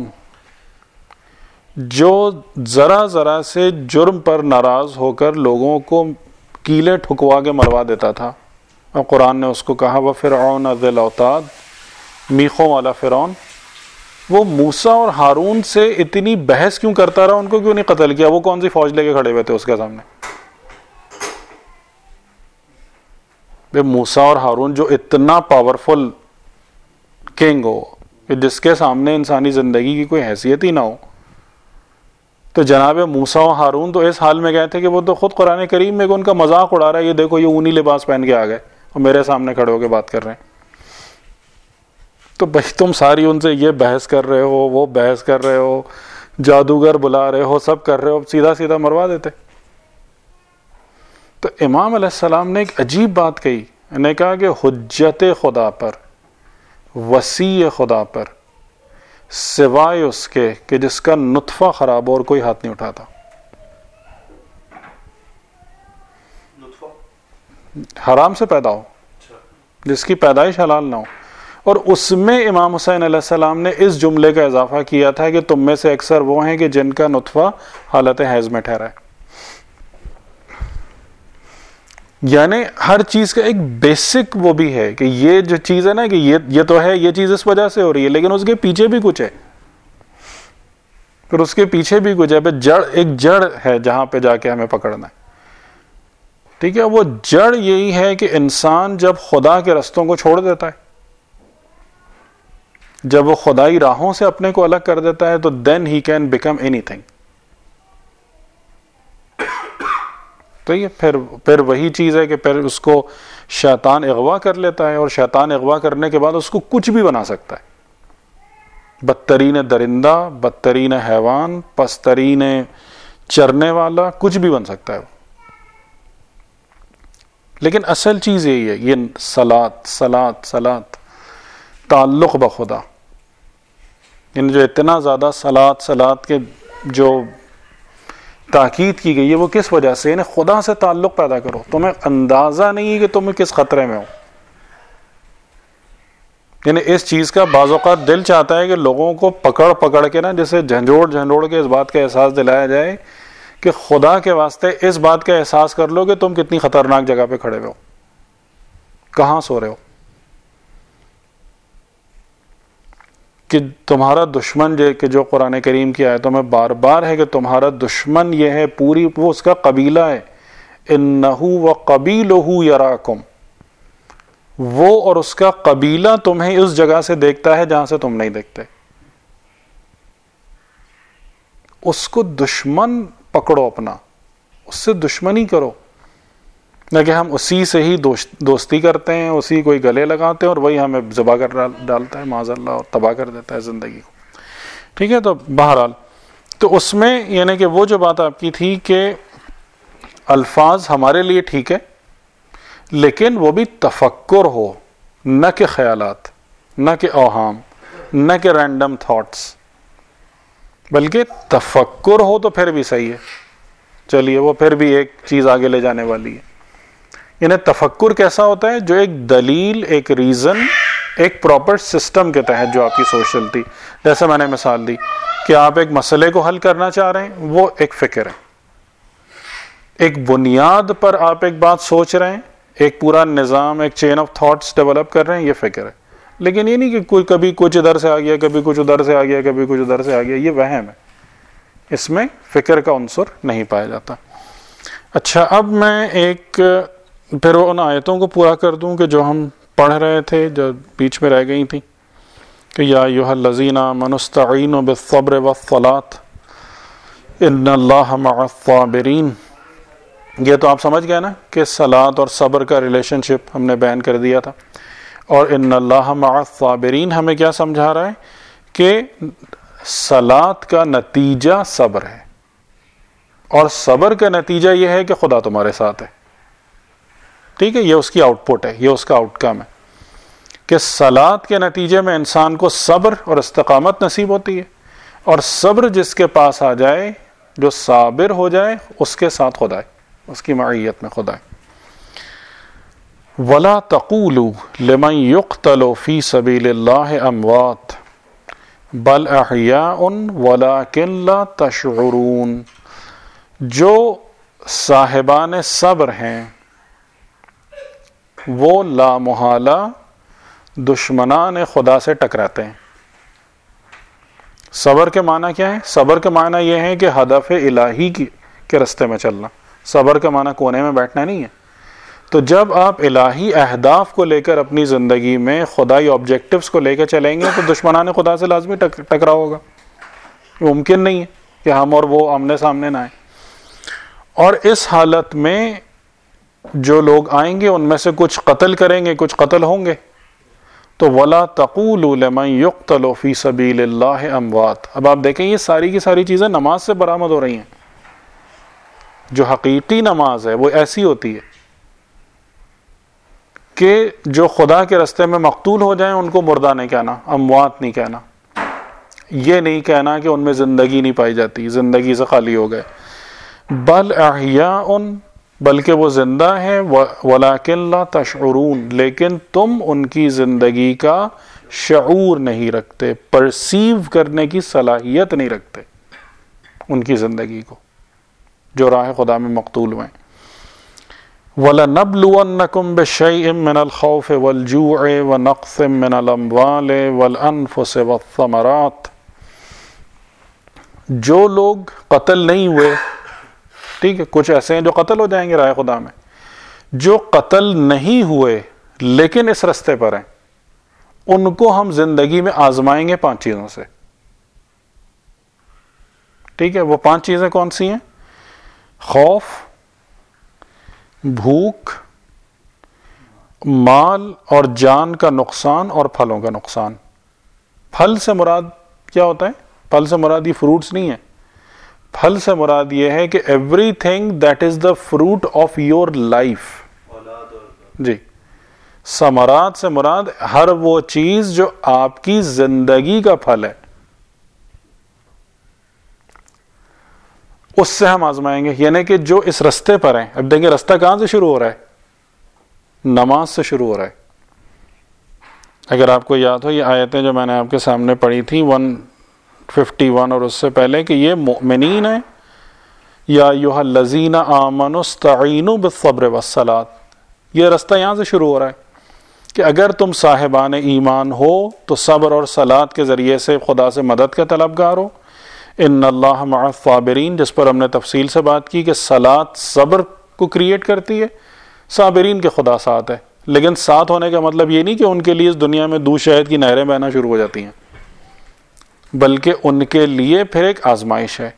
جو ذرا ذرا سے جرم پر ناراض ہو کر لوگوں کو کیلے ٹھکوا کے مروا دیتا تھا, اور قرآن نے اس کو کہا وَفِرْعَوْنَ ذِي الْأَوْتَادِ, میخوں والا فرعون, وہ موسیٰ اور ہارون سے اتنی بحث کیوں کرتا رہا, ان کو کیوں نہیں قتل کیا؟ وہ کون سی فوج لے کے کھڑے ہوئے تھے اس کے سامنے؟ موسیٰ اور ہارون جو اتنا پاورفل کنگ ہو کہ جس کے سامنے انسانی زندگی کی کوئی حیثیت ہی نہ ہو, تو جناب موسیٰ و ہارون تو اس حال میں گئے تھے کہ وہ تو خود قرآن کریم میں ان کا مذاق اڑا رہا ہے, یہ دیکھو یہ اونی لباس پہن کے آ گئے اور میرے سامنے کھڑے ہو کے بات کر رہے ہیں. تو بھائی تم ساری ان سے یہ بحث کر رہے ہو, وہ بحث کر رہے ہو, جادوگر بلا رہے ہو, سب کر رہے ہو, سیدھا سیدھا مروا دیتے. تو امام علیہ السلام نے ایک عجیب بات کہی, نے کہا کہ حجت خدا پر, وسیع خدا پر, سوائے اس کے کہ جس کا نطفہ خراب ہو اور کوئی ہاتھ نہیں اٹھاتا. حرام سے پیدا ہو, جس کی پیدائش حلال نہ ہو. اور اس میں امام حسین علیہ السلام نے اس جملے کا اضافہ کیا تھا کہ تم میں سے اکثر وہ ہیں کہ جن کا نطفہ حالت حیض میں ٹھہرا ہے. یعنی ہر چیز کا ایک بیسک وہ بھی ہے کہ یہ جو چیز ہے نا کہ یہ تو ہے, یہ چیز اس وجہ سے ہو رہی ہے, لیکن اس کے پیچھے بھی کچھ ہے, پھر اس کے پیچھے بھی کچھ ہے. جڑ, ایک جڑ ہے جہاں پہ جا کے ہمیں پکڑنا ہے. ٹھیک ہے, وہ جڑ یہی ہے کہ انسان جب خدا کے رستوں کو چھوڑ دیتا ہے جب وہ خدائی راہوں سے اپنے کو الگ کر دیتا ہے تو دین ہی کین بیکم اینی تھنگ. تو یہ پھر وہی چیز ہے کہ پھر اس کو شیطان اغوا کر لیتا ہے، اور شیطان اغوا کرنے کے بعد اس کو کچھ بھی بنا سکتا ہے. بدترین درندہ، بدترین حیوان، پسترین چرنے والا، کچھ بھی بن سکتا ہے وہ. لیکن اصل چیز یہی ہے، یہ صلاۃ تعلق بخدا. یعنی جو اتنا زیادہ صلاۃ کے جو تاکید کی گئی ہے وہ کس وجہ سے؟ یعنی خدا سے تعلق پیدا کرو. تمہیں اندازہ نہیں ہے کہ تمہیں کس خطرے میں ہو. یعنی اس چیز کا بعض اوقات دل چاہتا ہے کہ لوگوں کو پکڑ کے نا جیسے جھنجھوڑ کے اس بات کا احساس دلایا جائے کہ خدا کے واسطے اس بات کا احساس کر لو کہ تم کتنی خطرناک جگہ پہ کھڑے ہوئے ہو، کہاں سو رہے ہو، کہ تمہارا دشمن کہ جو قرآن کریم کی آیتوں میں بار بار ہے کہ تمہارا دشمن یہ ہے، پوری وہ اس کا قبیلہ ہے. انہو وقبیلہ یراکم، وہ اور اس کا قبیلہ تمہیں اس جگہ سے دیکھتا ہے جہاں سے تم نہیں دیکھتے. اس کو دشمن پکڑو اپنا، اس سے دشمنی کرو، نہ کہ ہم اسی سے ہی دوستی کرتے ہیں، اسی کوئی گلے لگاتے ہیں اور وہی ہمیں ذبح کر ڈالتا ہے معاذ اللہ اور تباہ کر دیتا ہے زندگی کو. ٹھیک ہے. تو بہرحال تو اس میں یعنی کہ وہ جو بات آپ کی تھی کہ الفاظ ہمارے لیے ٹھیک ہے لیکن وہ بھی تفکر ہو، نہ کہ خیالات، نہ کہ اوہام، نہ کہ رینڈم تھاٹس، بلکہ تفکر ہو تو پھر بھی صحیح ہے. چلیے وہ پھر بھی ایک چیز آگے لے جانے والی ہے. یعنی تفکر کیسا ہوتا ہے؟ جو ایک دلیل، ایک ریزن، ایک پراپر سسٹم کے تحت جو آپ کی سوچ چلتی. جیسے میں نے مثال دی کہ آپ ایک مسئلے کو حل کرنا چاہ رہے ہیں، وہ ایک فکر ہے. ایک بنیاد پر آپ ایک بات سوچ رہے ہیں، ایک پورا نظام، ایک چین آف تھاٹس ڈیولپ کر رہے ہیں، یہ فکر ہے. لیکن یہ نہیں کہ کوئی کبھی کچھ ادھر سے آ گیا، کبھی کچھ ادھر سے آ گیا، کبھی کچھ ادھر سے آ گیا، یہ وہم ہے. اس میں فکر کا عنصر نہیں پایا جاتا. اچھا، اب میں ایک پھر ان آیتوں کو پورا کر دوں کہ جو ہم پڑھ رہے تھے، جو بیچ میں رہ گئی تھیں کہ یا ایھا الذین آمنوا استعینوا بالصبر والصلاۃ ان اللہ مع الصابرین. یہ تو آپ سمجھ گئے نا کہ صلاۃ اور صبر کا ریلیشن شپ ہم نے بیان کر دیا تھا. اور ان اللہ مع الصابرین ہمیں کیا سمجھا رہا ہے کہ صلاۃ کا نتیجہ صبر ہے، اور صبر کا نتیجہ یہ ہے کہ خدا تمہارے ساتھ ہے. ٹھیک ہے، یہ اس کی آؤٹ پٹ ہے، یہ اس کا آؤٹ کم ہے کہ صلاۃ کے نتیجے میں انسان کو صبر اور استقامت نصیب ہوتی ہے، اور صبر جس کے پاس آ جائے، جو صابر ہو جائے، اس کے ساتھ خدا ہے، اس کی معیت میں خدا ہے. وَلَا تَقُولُوا لِمَنْ يُقْتَلُ فِي سَبِيلِ اللَّهِ أَمْوَاتٌ بَلْ أَحْيَاءٌ وَلَكِنْ لَا تَشْعُرُونَ. جو صاحبان صبر ہیں وہ لامحالہ دشمنان خدا سے ٹکراتے ہیں. صبر کے معنی کیا ہے؟ صبر کے معنی یہ ہے کہ ہدف الہی کے رستے میں چلنا. صبر کا معنی کونے میں بیٹھنا نہیں ہے. تو جب آپ الہی اہداف کو لے کر اپنی زندگی میں خدائی آبجیکٹیوز کو لے کر چلیں گے تو دشمنان خدا سے لازمی ٹکراؤ ہوگا. ممکن نہیں ہے کہ ہم اور وہ آمنے سامنے نہ آئیں. اور اس حالت میں جو لوگ آئیں گے ان میں سے کچھ قتل کریں گے، کچھ قتل ہوں گے. تو وَلَا تَقُولُوا لِمَنْ يُقْتَلُ فِي سَبِيلِ اللَّهِ أَمْوَاتٌ. اب آپ دیکھیں یہ ساری کی ساری چیزیں نماز سے برآمد ہو رہی ہیں. جو حقیقی نماز ہے وہ ایسی ہوتی ہے کہ جو خدا کے رستے میں مقتول ہو جائیں ان کو مردہ نہیں کہنا، اموات نہیں کہنا. یہ نہیں کہنا کہ ان میں زندگی نہیں پائی جاتی، زندگی سے خالی ہو گئے. بل احیاء، بلکہ وہ زندہ ہیں، ولیکن لا تشعرون، لیکن تم ان کی زندگی کا شعور نہیں رکھتے، پرسیو کرنے کی صلاحیت نہیں رکھتے ان کی زندگی کو جو راہ خدا میں مقتول ہوئے. وَلَنَبْلُوَنَّكُمْ بِشَيْءٍ مِّنَ الْخَوْفِ وَالْجُوعِ وَنَقْصٍ مِّنَ الْأَمْوَالِ وَالْأَنفُسِ وَالثَّمَرَاتِ. جو لوگ قتل نہیں ہوئے، ٹھیک ہے، کچھ ایسے ہیں جو قتل ہو جائیں گے راہ خدا میں، جو قتل نہیں ہوئے لیکن اس رستے پر ہیں ان کو ہم زندگی میں آزمائیں گے 5 چیزوں سے. ٹھیک ہے, وہ 5 چیزیں کون سی ہیں؟ خوف, بھوک, مال اور جان کا نقصان اور پھلوں کا نقصان. پھل سے مراد کیا ہوتا ہے؟ پھل سے مراد یہ فروٹس نہیں ہے. پھل سے مراد یہ ہے کہ everything that is the fruit of your life. جی, ثمرات سے مراد ہر وہ چیز جو آپ کی زندگی کا پھل ہے, اس سے ہم آزمائیں گے. یعنی کہ جو اس رستے پر ہیں, اب دیکھیں رستہ کہاں سے شروع ہو رہا ہے؟ نماز سے شروع ہو رہا ہے. اگر آپ کو یاد ہو یہ آیتیں جو میں نے آپ کے سامنے پڑھی تھیں 151 اور اس سے پہلے, کہ یہ مؤمنین ہیں, یا ایھا الذین آمنوا استعینوا بالصبر والصلاۃ. یہ رستہ یہاں سے شروع ہو رہا ہے کہ اگر تم صاحبان ایمان ہو تو صبر اور صلاۃ کے ذریعے سے خدا سے مدد کا طلبگار ہو. ان اللہ مع الصابرین, جس پر ہم نے تفصیل سے بات کی کہ صلاۃ صبر کو کریٹ کرتی ہے, صابرین کے خدا ساتھ ہے. لیکن ساتھ ہونے کا مطلب یہ نہیں کہ ان کے لیے اس دنیا میں دودھ شہد کی نہریں بہنا شروع ہو جاتی ہیں, بلکہ ان کے لیے پھر ایک آزمائش ہے.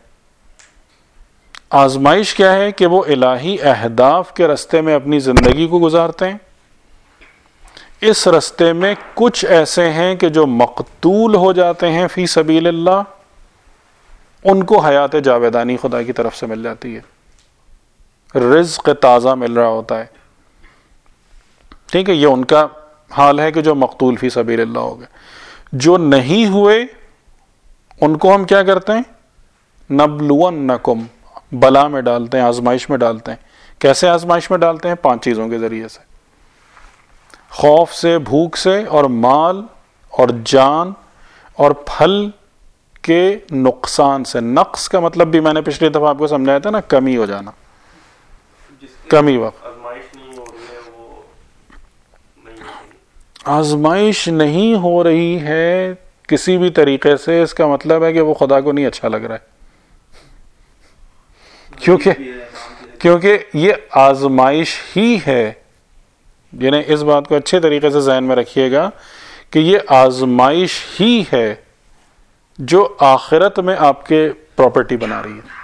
آزمائش کیا ہے؟ کہ وہ الہی اہداف کے رستے میں اپنی زندگی کو گزارتے ہیں. اس رستے میں کچھ ایسے ہیں کہ جو مقتول ہو جاتے ہیں فی سبیل اللہ, ان کو حیات جاویدانی خدا کی طرف سے مل جاتی ہے, رزق تازہ مل رہا ہوتا ہے. ٹھیک ہے, یہ ان کا حال ہے کہ جو مقتول فی سبیل اللہ ہو گئے. جو نہیں ہوئے ان کو ہم کیا کرتے ہیں؟ نبلونکم, بلا میں ڈالتے ہیں, آزمائش میں ڈالتے ہیں. کیسے آزمائش میں ڈالتے ہیں؟ 5 چیزوں کے ذریعے سے, خوف سے, بھوک سے, اور مال اور جان اور پھل کے نقصان سے. نقص کا مطلب بھی میں نے پچھلی دفعہ آپ کو سمجھایا تھا نا, کمی ہو جانا, کمی وقت. آزمائش نہیں ہو رہی ہے کسی بھی طریقے سے, اس کا مطلب ہے کہ وہ خدا کو نہیں اچھا لگ رہا ہے. کیونکہ یہ آزمائش ہی ہے. یعنی اس بات کو اچھے طریقے سے ذہن میں رکھیے گا کہ یہ آزمائش ہی ہے جو آخرت میں آپ کے پراپرٹی بنا رہی ہے.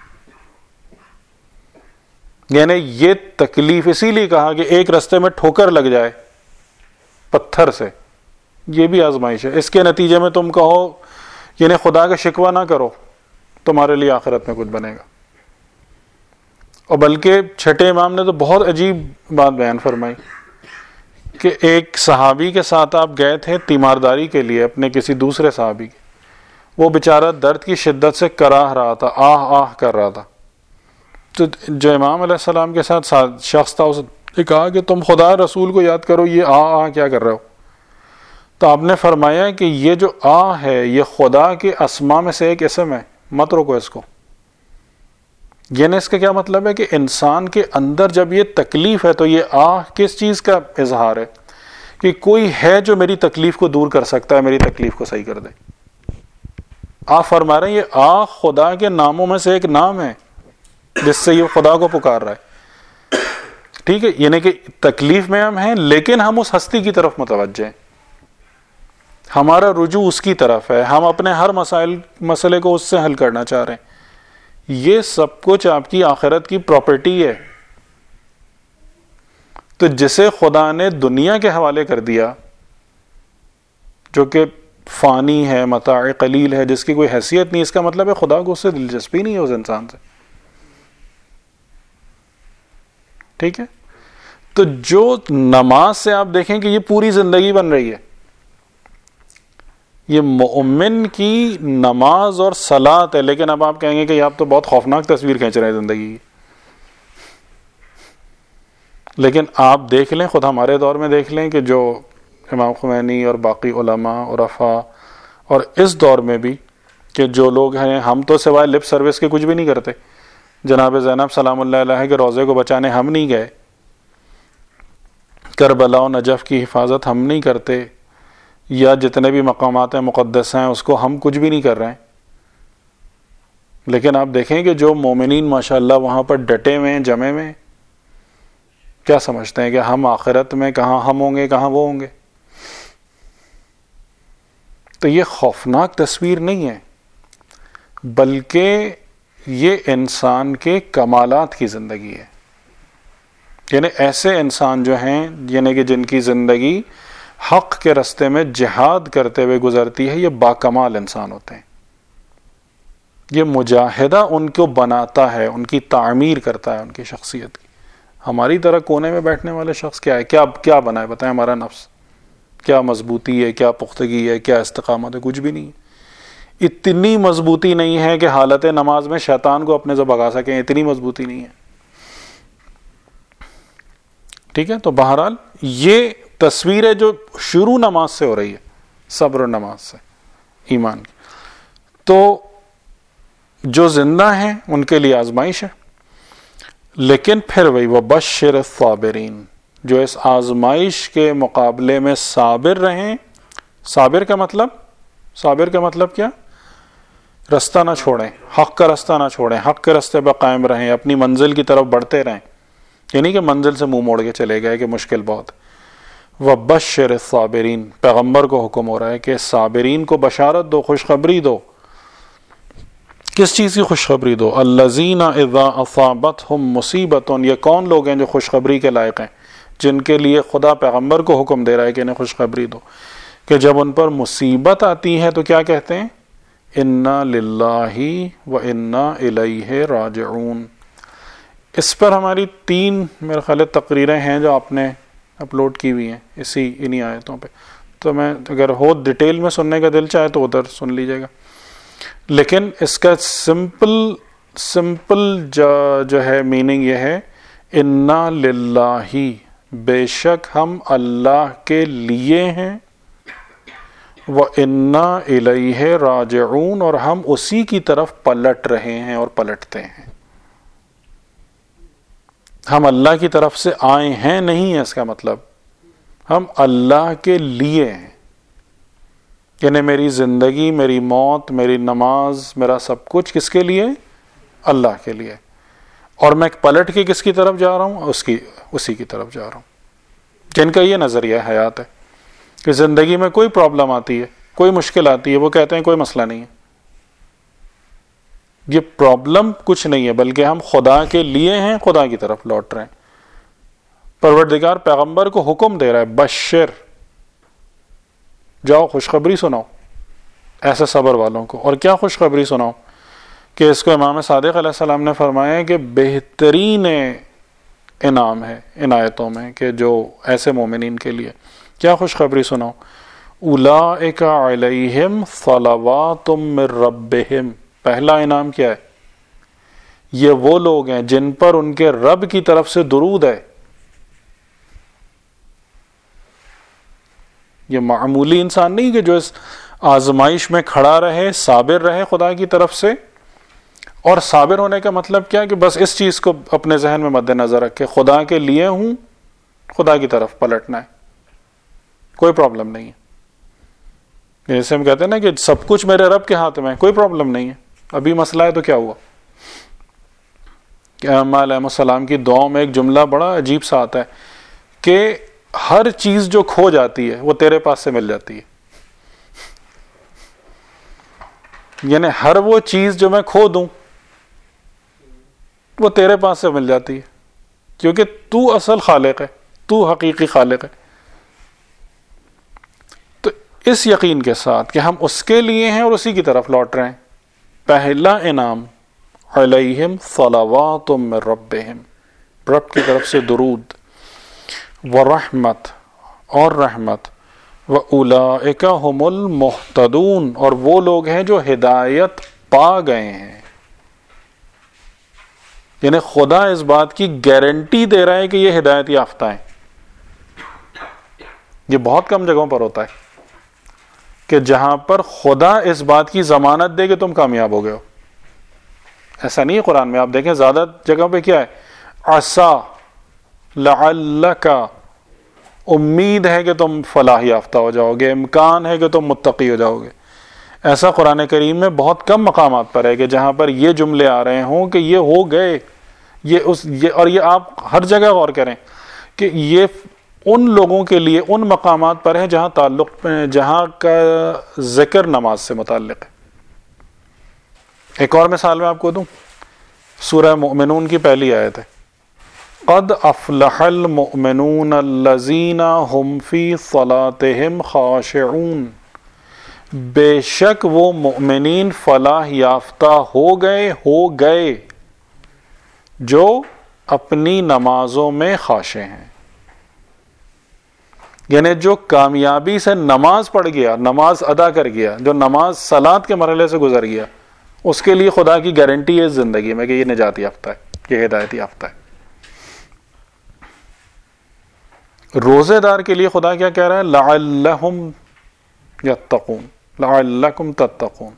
یعنی یہ تکلیف اسی لیے کہا کہ ایک رستے میں ٹھوکر لگ جائے پتھر سے, یہ بھی آزمائش ہے. اس کے نتیجے میں تم کہو, یعنی خدا کا شکوہ نہ کرو, تمہارے لیے آخرت میں کچھ بنے گا. اور بلکہ چھٹے امام نے تو بہت عجیب بات بیان فرمائی کہ ایک صحابی کے ساتھ آپ گئے تھے تیمارداری کے لیے اپنے کسی دوسرے صحابی کے, وہ بیچارہ درد کی شدت سے کراہ رہا تھا, آہ آہ کر رہا تھا. تو جو امام علیہ السلام کے ساتھ شخص تھا, اس نے کہا کہ تم خدا رسول کو یاد کرو, یہ آہ آہ کیا کر رہے ہو؟ تو آپ نے فرمایا کہ یہ جو آہ ہے یہ خدا کے اسماء میں سے ایک اسم ہے, مت روکو اس کو. یعنی اس کا کیا مطلب ہے کہ انسان کے اندر جب یہ تکلیف ہے تو یہ آہ کس چیز کا اظہار ہے؟ کہ کوئی ہے جو میری تکلیف کو دور کر سکتا ہے, میری تکلیف کو صحیح کر دے. آپ فرما رہے ہیں یہ آہ خدا کے ناموں میں سے ایک نام ہے جس سے یہ خدا کو پکار رہا ہے. ٹھیک ہے, یعنی کہ تکلیف میں ہم ہیں لیکن ہم اس ہستی کی طرف متوجہ ہیں, ہمارا رجوع اس کی طرف ہے, ہم اپنے ہر مسئلے کو اس سے حل کرنا چاہ رہے ہیں. یہ سب کچھ آپ کی آخرت کی پراپرٹی ہے. تو جسے خدا نے دنیا کے حوالے کر دیا جو کہ فانی ہے, متاع قلیل ہے, جس کی کوئی حیثیت نہیں, اس کا مطلب ہے خدا کو اس سے دلچسپی نہیں ہے اس انسان سے. ٹھیک ہے, تو جو نماز سے آپ دیکھیں کہ یہ پوری زندگی بن رہی ہے, یہ مومن کی نماز اور صلاۃ ہے. لیکن اب آپ کہیں گے کہ آپ تو بہت خوفناک تصویر کھینچ رہے ہیں زندگی کی. لیکن آپ دیکھ لیں, خود ہمارے دور میں دیکھ لیں کہ جو امام خمینی اور باقی علماء عرفاء اور اس دور میں بھی کہ جو لوگ ہیں, ہم تو سوائے لپ سروس کے کچھ بھی نہیں کرتے. جناب زینب سلام اللہ علیہ کے روضے کو بچانے ہم نہیں گئے, کربلا و نجف کی حفاظت ہم نہیں کرتے, یا جتنے بھی مقامات مقدس ہیں اس کو ہم کچھ بھی نہیں کر رہے ہیں. لیکن آپ دیکھیں کہ جو مومنین ماشاءاللہ وہاں پر ڈٹے ہوئے ہیں, جمے ہوئے ہیں, کیا سمجھتے ہیں کہ ہم آخرت میں کہاں ہم ہوں گے, کہاں وہ ہوں گے؟ تو یہ خوفناک تصویر نہیں ہے، بلکہ یہ انسان کے کمالات کی زندگی ہے. یعنی ایسے انسان جو ہیں یعنی کہ جن کی زندگی حق کے راستے میں جہاد کرتے ہوئے گزرتی ہے، یہ باکمال انسان ہوتے ہیں. یہ مجاہدہ ان کو بناتا ہے، ان کی تعمیر کرتا ہے ان کی شخصیت کی. ہماری طرح کونے میں بیٹھنے والے شخص کیا ہے، کیا بنا ہے بتائیں؟ ہمارا نفس کیا مضبوطی ہے، کیا پختگی ہے، کیا استقامت ہے؟ کچھ بھی نہیں ہے. اتنی مضبوطی نہیں ہے کہ حالت نماز میں شیطان کو اپنے سے بھگا سکیں، اتنی مضبوطی نہیں ہے. ٹھیک ہے، تو بہرحال یہ تصویر ہے جو شروع نماز سے ہو رہی ہے، صبر و نماز سے، ایمان کی. تو جو زندہ ہیں ان کے لیے آزمائش ہے، لیکن پھر وہی وبشر الصابرین، جو اس آزمائش کے مقابلے میں صابر رہیں. صابر کا مطلب کیا؟ رستہ نہ چھوڑیں، حق کا رستہ نہ چھوڑیں، حق کے رستے پر قائم رہیں، اپنی منزل کی طرف بڑھتے رہیں. یعنی کہ منزل سے منہ موڑ کے چلے گئے کہ مشکل بہت. وبشر الصابرین، پیغمبر کو حکم ہو رہا ہے کہ صابرین کو بشارت دو، خوشخبری دو. کس چیز کی خوشخبری دو؟ الذین اذا اصابتہم مصیبت، یہ کون لوگ ہیں جو خوشخبری کے لائق ہیں، جن کے لیے خدا پیغمبر کو حکم دے رہا ہے کہ انہیں خوشخبری دو کہ جب ان پر مصیبت آتی ہے تو کیا کہتے ہیں؟ انا للہ و انا الیہ راجعون. اس پر ہماری 3 میرے خیال تقریریں ہیں جو آپ نے اپلوڈ کی ہوئی ہیں انہی آیتوں پہ. تو میں اگر ہو ڈیٹیل میں سننے کا دل چاہے تو ادھر سن لیجیے گا، لیکن اس کا سمپل جو ہے میننگ یہ ہے، انا للہ، بے شک ہم اللہ کے لیے ہیں، وَإِنَّا إِلَيْهِ راجعون، اور ہم اسی کی طرف پلٹ رہے ہیں اور پلٹتے ہیں. ہم اللہ کی طرف سے آئے ہیں نہیں ہے اس کا مطلب، ہم اللہ کے لیے ہیں. یعنی میری زندگی، میری موت، میری نماز، میرا سب کچھ کس کے لیے؟ اللہ کے لیے. اور میں پلٹ کے کس کی طرف جا رہا ہوں؟ اسی کی طرف جا رہا ہوں. جن کا یہ نظریہ حیات ہے کہ زندگی میں کوئی پرابلم آتی ہے، کوئی مشکل آتی ہے، وہ کہتے ہیں کوئی مسئلہ نہیں ہے، یہ پرابلم کچھ نہیں ہے، بلکہ ہم خدا کے لیے ہیں، خدا کی طرف لوٹ رہے ہیں. پروردگار پیغمبر کو حکم دے رہا ہے، بشر، جاؤ خوشخبری سناؤ ایسے صبر والوں کو. اور کیا خوشخبری سناؤ؟ کہ اس کو امام صادق علیہ السلام نے فرمایا کہ بہترین انعام ہے ان آیتوں میں کہ جو ایسے مومنین کے لیے. کیا خوشخبری سناؤ؟ اولئک علیہم صلوات من ربہم. پہلا انعام کیا ہے؟ یہ وہ لوگ ہیں جن پر ان کے رب کی طرف سے درود ہے. یہ معمولی انسان نہیں کہ جو اس آزمائش میں کھڑا رہے، صابر رہے خدا کی طرف سے. اور صابر ہونے کا مطلب کیا کہ بس اس چیز کو اپنے ذہن میں مد نظر رکھے، خدا کے لیے ہوں، خدا کی طرف پلٹنا ہے، کوئی پرابلم نہیں ہے. جیسے ہم کہتے ہیں نا کہ سب کچھ میرے رب کے ہاتھ میں ہے، کوئی پرابلم نہیں ہے. ابھی مسئلہ ہے تو کیا ہوا کہ امام علیہ السلام کی دعاؤں میں ایک جملہ بڑا عجیب سا آتا ہے کہ ہر چیز جو کھو جاتی ہے وہ تیرے پاس سے مل جاتی ہے. یعنی ہر وہ چیز جو میں کھو دوں وہ تیرے پاس سے مل جاتی ہے، کیونکہ تو اصل خالق ہے، تو حقیقی خالق ہے. تو اس یقین کے ساتھ کہ ہم اس کے لیے ہیں اور اسی کی طرف لوٹ رہے ہیں. پہلا انعام علیہم صلوات من ربہم، رب کی طرف سے درود، ورحمت، اور رحمت، وَأُولَئِكَ هُمُ الْمُهْتَدُونَ، اور وہ لوگ ہیں جو ہدایت پا گئے ہیں. یعنی خدا اس بات کی گارنٹی دے رہا ہے کہ یہ ہدایت یافتہ ہیں. یہ بہت کم جگہوں پر ہوتا ہے کہ جہاں پر خدا اس بات کی ضمانت دے کہ تم کامیاب ہو گئے ہو. ایسا نہیں ہے قرآن میں. آپ دیکھیں زیادہ جگہ پہ کیا ہے؟ عسا، لعلک، امید ہے کہ تم فلاح یافتہ ہو جاؤ گے، امکان ہے کہ تم متقی ہو جاؤ گے. ایسا قرآن کریم میں بہت کم مقامات پر ہے کہ جہاں پر یہ جملے آ رہے ہوں کہ یہ ہو گئے. اور یہ آپ ہر جگہ غور کریں کہ یہ ان لوگوں کے لیے ان مقامات پر ہے جہاں کا ذکر نماز سے متعلق ہے. ایک اور مثال میں آپ کو دوں, سورہ مؤمنون کی پہلی آیت ہے, قد افلح المؤمنون الذین هم فی صلاتهم خاشعون, بے شک وہ مؤمنین فلاح یافتہ ہو گئے جو اپنی نمازوں میں خاشع ہیں. یعنی جو کامیابی سے نماز پڑھ گیا, نماز ادا کر گیا, جو نماز صلات کے مرحلے سے گزر گیا, اس کے لیے خدا کی گارنٹی ہے زندگی میں کہ یہ نجات یافتہ ہے, یہ ہدایت یافتہ ہے. روزے دار کے لیے خدا کیا کہہ رہا ہے؟ لعلہم یتقون, لعلکم تتقون.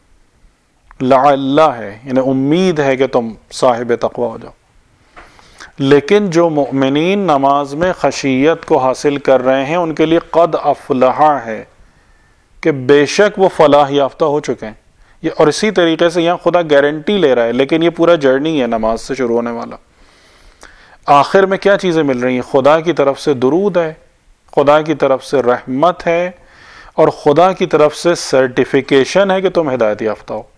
لعلہ ہے یعنی امید ہے کہ تم صاحب تقوی ہو جاؤ. لیکن جو مؤمنین نماز میں خشیت کو حاصل کر رہے ہیں ان کے لیے قد افلح ہے کہ بے شک وہ فلاح یافتہ ہو چکے ہیں. اور اسی طریقے سے یہاں خدا گارنٹی لے رہا ہے, لیکن یہ پورا جرنی ہے نماز سے شروع ہونے والا. آخر میں کیا چیزیں مل رہی ہیں؟ خدا کی طرف سے درود ہے, خدا کی طرف سے رحمت ہے, اور خدا کی طرف سے سرٹیفیکیشن ہے کہ تم ہدایت یافتہ ہو.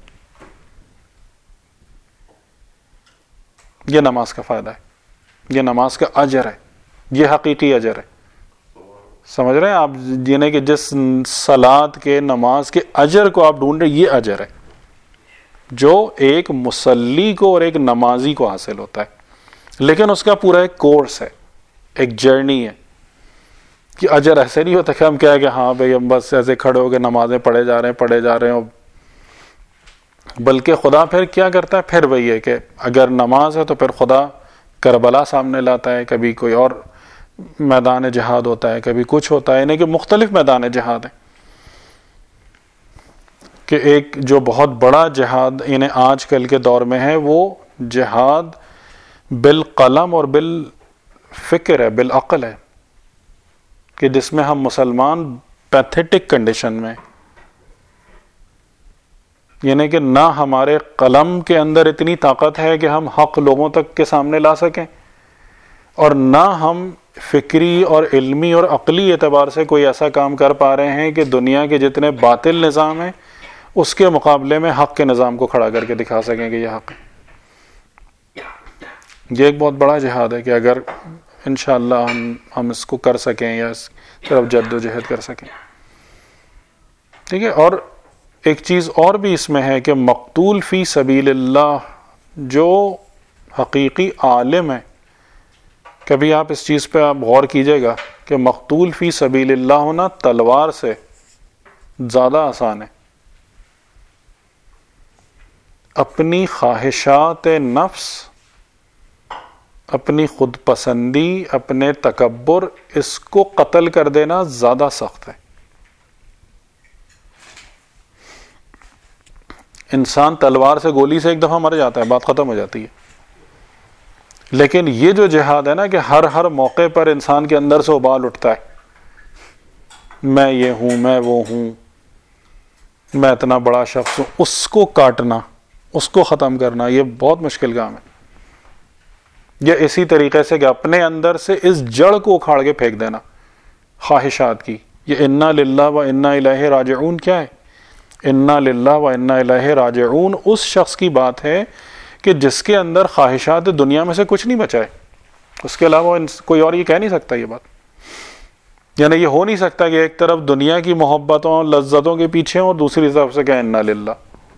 یہ نماز کا فائدہ ہے, یہ نماز کا اجر ہے, یہ حقیقی اجر ہے. سمجھ رہے ہیں آپ؟ یعنی کہ جس صلات کے نماز کے اجر کو آپ ڈھونڈ رہے, یہ اجر ہے جو ایک مصلی کو اور ایک نمازی کو حاصل ہوتا ہے. لیکن اس کا پورا ایک کورس ہے, ایک جرنی ہے. کہ اجر ایسے نہیں ہوتا کہ ہم کیا ہے کہ ہاں بھئی ہم بس ایسے کھڑے ہو کے نمازیں پڑھے جا رہے ہیں, بلکہ خدا پھر کیا کرتا ہے؟ پھر وہی ہے کہ اگر نماز ہے تو پھر خدا کربلا سامنے لاتا ہے, کبھی کوئی اور میدان جہاد ہوتا ہے, کبھی کچھ ہوتا ہے. یعنی کہ مختلف میدان جہاد ہیں. کہ ایک جو بہت بڑا جہاد یعنی آج کل کے دور میں ہے, وہ جہاد بالقلم اور بالفکر ہے, بالعقل ہے, کہ جس میں ہم مسلمان پیتھیٹک کنڈیشن میں, یعنی کہ نہ ہمارے قلم کے اندر اتنی طاقت ہے کہ ہم حق لوگوں تک کے سامنے لا سکیں, اور نہ ہم فکری اور علمی اور عقلی اعتبار سے کوئی ایسا کام کر پا رہے ہیں کہ دنیا کے جتنے باطل نظام ہیں اس کے مقابلے میں حق کے نظام کو کھڑا کر کے دکھا سکیں کہ یہ حق ہے. یہ ایک بہت بڑا جہاد ہے کہ اگر انشاءاللہ ہم اس کو کر سکیں یا اس طرف جد و جہد کر سکیں. ٹھیک ہے. اور ایک چیز اور بھی اس میں ہے کہ مقتول فی سبیل اللہ جو حقیقی عالم ہے, کبھی آپ اس چیز پہ آپ غور کیجئے گا کہ مقتول فی سبیل اللہ ہونا تلوار سے زیادہ آسان ہے. اپنی خواہشات نفس, اپنی خود پسندی, اپنے تکبر, اس کو قتل کر دینا زیادہ سخت ہے. انسان تلوار سے گولی سے ایک دفعہ مر جاتا ہے, بات ختم ہو جاتی ہے. لیکن یہ جو جہاد ہے نا کہ ہر موقع پر انسان کے اندر سے ابال اٹھتا ہے, میں یہ ہوں, میں وہ ہوں, میں اتنا بڑا شخص ہوں, اس کو کاٹنا, اس کو ختم کرنا یہ بہت مشکل کام ہے. یہ اسی طریقے سے کہ اپنے اندر سے اس جڑ کو اکھاڑ کے پھینک دینا خواہشات کی. یہ انا للہ و انا الیہ راجعون کیا ہے؟ انا للہ و انا الیہ راجعون اس شخص کی بات ہے کہ جس کے اندر خواہشات دنیا میں سے کچھ نہیں بچا ہے. اس کے علاوہ کوئی اور یہ کہہ نہیں سکتا یہ بات. یعنی یہ ہو نہیں سکتا کہ ایک طرف دنیا کی محبتوں لذتوں کے پیچھے اور دوسری طرف سے کہیں انا للہ.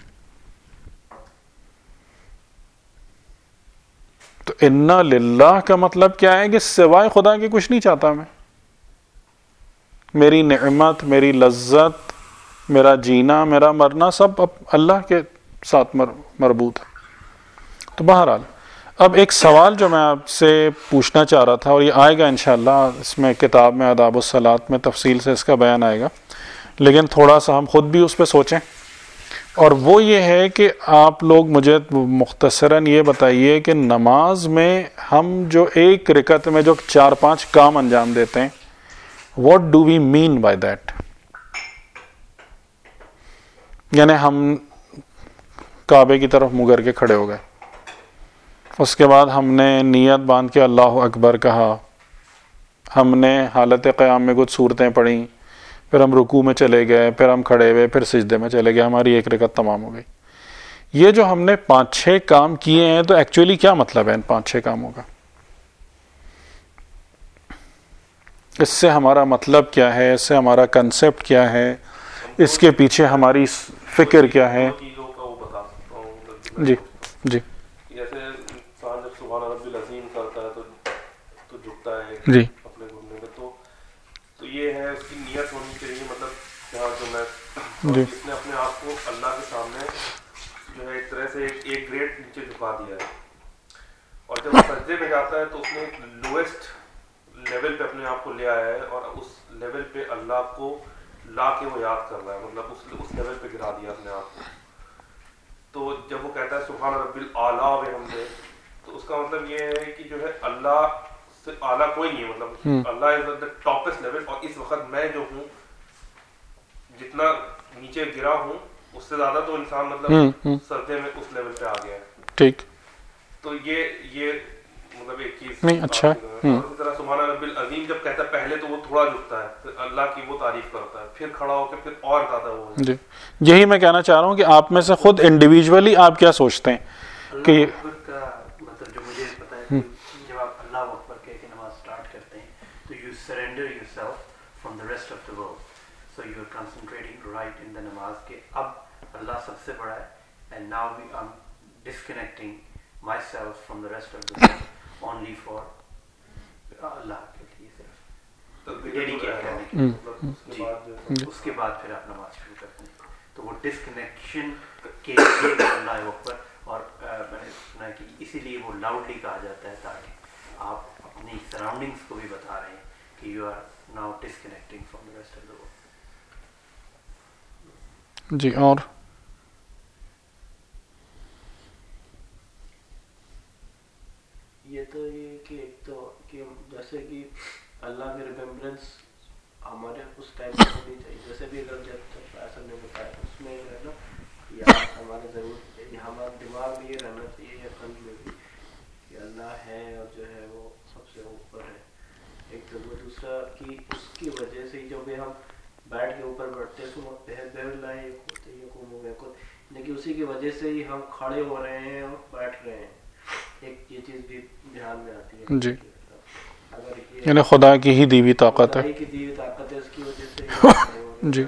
تو انا للہ کا مطلب کیا ہے کہ سوائے خدا کے کچھ نہیں چاہتا میں. میری نعمت, میری لذت, میرا جینا, میرا مرنا سب اللہ کے ساتھ مربوط ہے. تو بہرحال اب ایک سوال جو میں آپ سے پوچھنا چاہ رہا تھا, اور یہ آئے گا انشاءاللہ اس میں کتاب میں آداب الصلاۃ میں تفصیل سے اس کا بیان آئے گا, لیکن تھوڑا سا ہم خود بھی اس پہ سوچیں. اور وہ یہ ہے کہ آپ لوگ مجھے مختصراً یہ بتائیے کہ نماز میں ہم جو ایک رکعت میں جو 4-5 کام انجام دیتے ہیں, what do we mean by that؟ یعنی ہم کعبے کی طرف منہ کر کے کھڑے ہو گئے, اس کے بعد ہم نے نیت باندھ کے اللہ اکبر کہا, ہم نے حالت قیام میں کچھ صورتیں پڑھیں، پھر ہم رکوع میں چلے گئے، پھر ہم کھڑے ہوئے، پھر سجدے میں چلے گئے، ہماری ایک رکعت تمام ہو گئی. یہ جو ہم نے 5-6 کام کیے ہیں تو ایکچولی کیا مطلب ہے ان 5-6 کاموں کا؟ اس سے ہمارا مطلب کیا ہے، اس سے ہمارا کنسپٹ کیا ہے، اس کے پیچھے ہماری فکر کیا ہے؟ چیزوں کا وہ بتا سکتا ہوں. جی جی جیسے انسان جب سبحان ربی العظیم کرتا ہے تو جھکتا ہے جی اپنے گھٹنے میں، تو یہ ہے اس کی نیت ہونی چاہیے. مطلب یہاں جو میں جی اس نے اپنے آپ کو اللہ کے سامنے جو ہے ایک طرح سے ایک گریڈ نیچے جھکا دیا ہے، اور جب وہ سجدے میں جاتا ہے تو اس نے ایک لوئسٹ لیول پہ اپنے آپ کو لے آیا ہے، اور اس لیول پہ اللہ کو لا کے وہ یاد کر رہا ہے. مطلب اس لیول پہ گرا دیا اپنے آپ کو. تو جب وہ کہتا ہے سبحان ربی الاعلیٰ وبحمدہ، تو اس کا مطلب یہ ہے کہ جو ہے اللہ سے اعلیٰ کوئی نہیں ہے. مطلب اللہ از دا ٹاپسٹ لیول، اور اس وقت میں جو ہوں جتنا نیچے گرا ہوں اس سے زیادہ تو انسان مطلب سجدے میں اس لیول پہ آ گیا ہے. ٹھیک. تو یہ مطلب ایک چیز نہیں اچھا. اسی طرح سبحان ربی العظیم جب کہتا ہے پہلے تو وہ تھوڑا جھکتا ہے، پھر اللہ کی وہ تعریف کرتا ہے، پھر کھڑا ہو کے پھر اور زیادہ وہ جی یہی میں کہنا چاہ رہا ہوں کہ آپ میں سے خود انڈیویجولی آپ کیا سوچتے ہیں کہ اللہ اکبر کا مطلب جو مجھے پتا ہے کہ جب آپ اللہ اکبر کہہ کے نماز سٹارٹ کرتے ہیں تو you surrender yourself from the rest of the world. So you are concentrating right in the نماز کہ اب اللہ سب سے بڑا ہے، and now we are disconnecting myself from the rest of the world only for Allah کے لیے صرف ڈیڈیکیٹ کرنے کے لیے. اس کے بعد پھر آپ نماز شروع کرتے ہیں. تو وہ ڈسکنیکشن کے لیے اللہ اکبر، اور میں نے سنا ہے کہ اسی لیے وہ لاؤڈلی کہا جاتا ہے تاکہ آپ اپنی سراؤنڈنگس کو بھی بتا رہے ہیں کہ you are now disconnecting from the rest of the world. جی اور یہ تو یہ کہ ایک تو کہ جیسے کہ اللہ کی ریمبرنس ہمارے اس ٹائم پہ ہونی چاہیے. جیسے بھی اگر جب ایسا نے بتایا اس میں جو ہے نا یا ہمارے ضرور ہمارے دماغ میں یہ رہنا چاہیے یا قلب میں بھی کہ اللہ ہے اور جو ہے وہ سب سے اوپر ہے. ایک تو وہ دوسرا کہ اس کی وجہ سے جو بھی ہم بیٹھ کے اوپر بیٹھتے ہیں لیکن اسی کی وجہ سے ہی ہم کھڑے ہو رہے ہیں اور بیٹھ رہے ہیں. ایک یہ چیز بھی دھیان میں آتی ہے جی یعنی خدا کی ہی دیوی طاقت ہے. خدا کی دیوی طاقت ہے، اس کی وجہ سے جی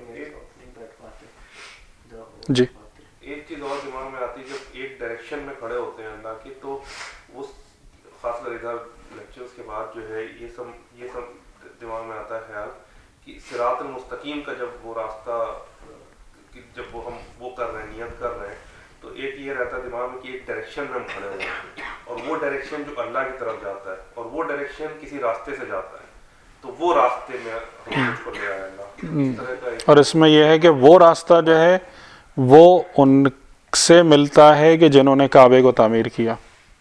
جی ایک چیز اور دماغ میں آتی ہے جب ایک ڈائریکشن میں کھڑے ہوتے ہیں اللہ کی، تو وہ خاص کر ادھر لیکچرز کے بعد جو ہے یہ سب دماغ میں آتا ہے خیال کہ صراط المستقیم کا جب وہ راستہ جب ہم وہ کر رہے ہیں، نیت کر رہے ہیں، تو ایک یہ رہتا ہے دماغ میں کہ ایک ڈائریکشن میں ہم کھڑے ہوئے ہیں، اور وہ ڈائریکشن جو اللہ کی طرف جاتا ہے اور وہ ڈائریکشن کسی راستے سے جاتا ہے، تو وہ راستے میں ہم مجھ کو لے آیا اللہ. اور اس میں یہ ہے کہ وہ راستہ جو ہے وہ ان سے ملتا ہے کہ جنہوں نے کعبے کو تعمیر کیا.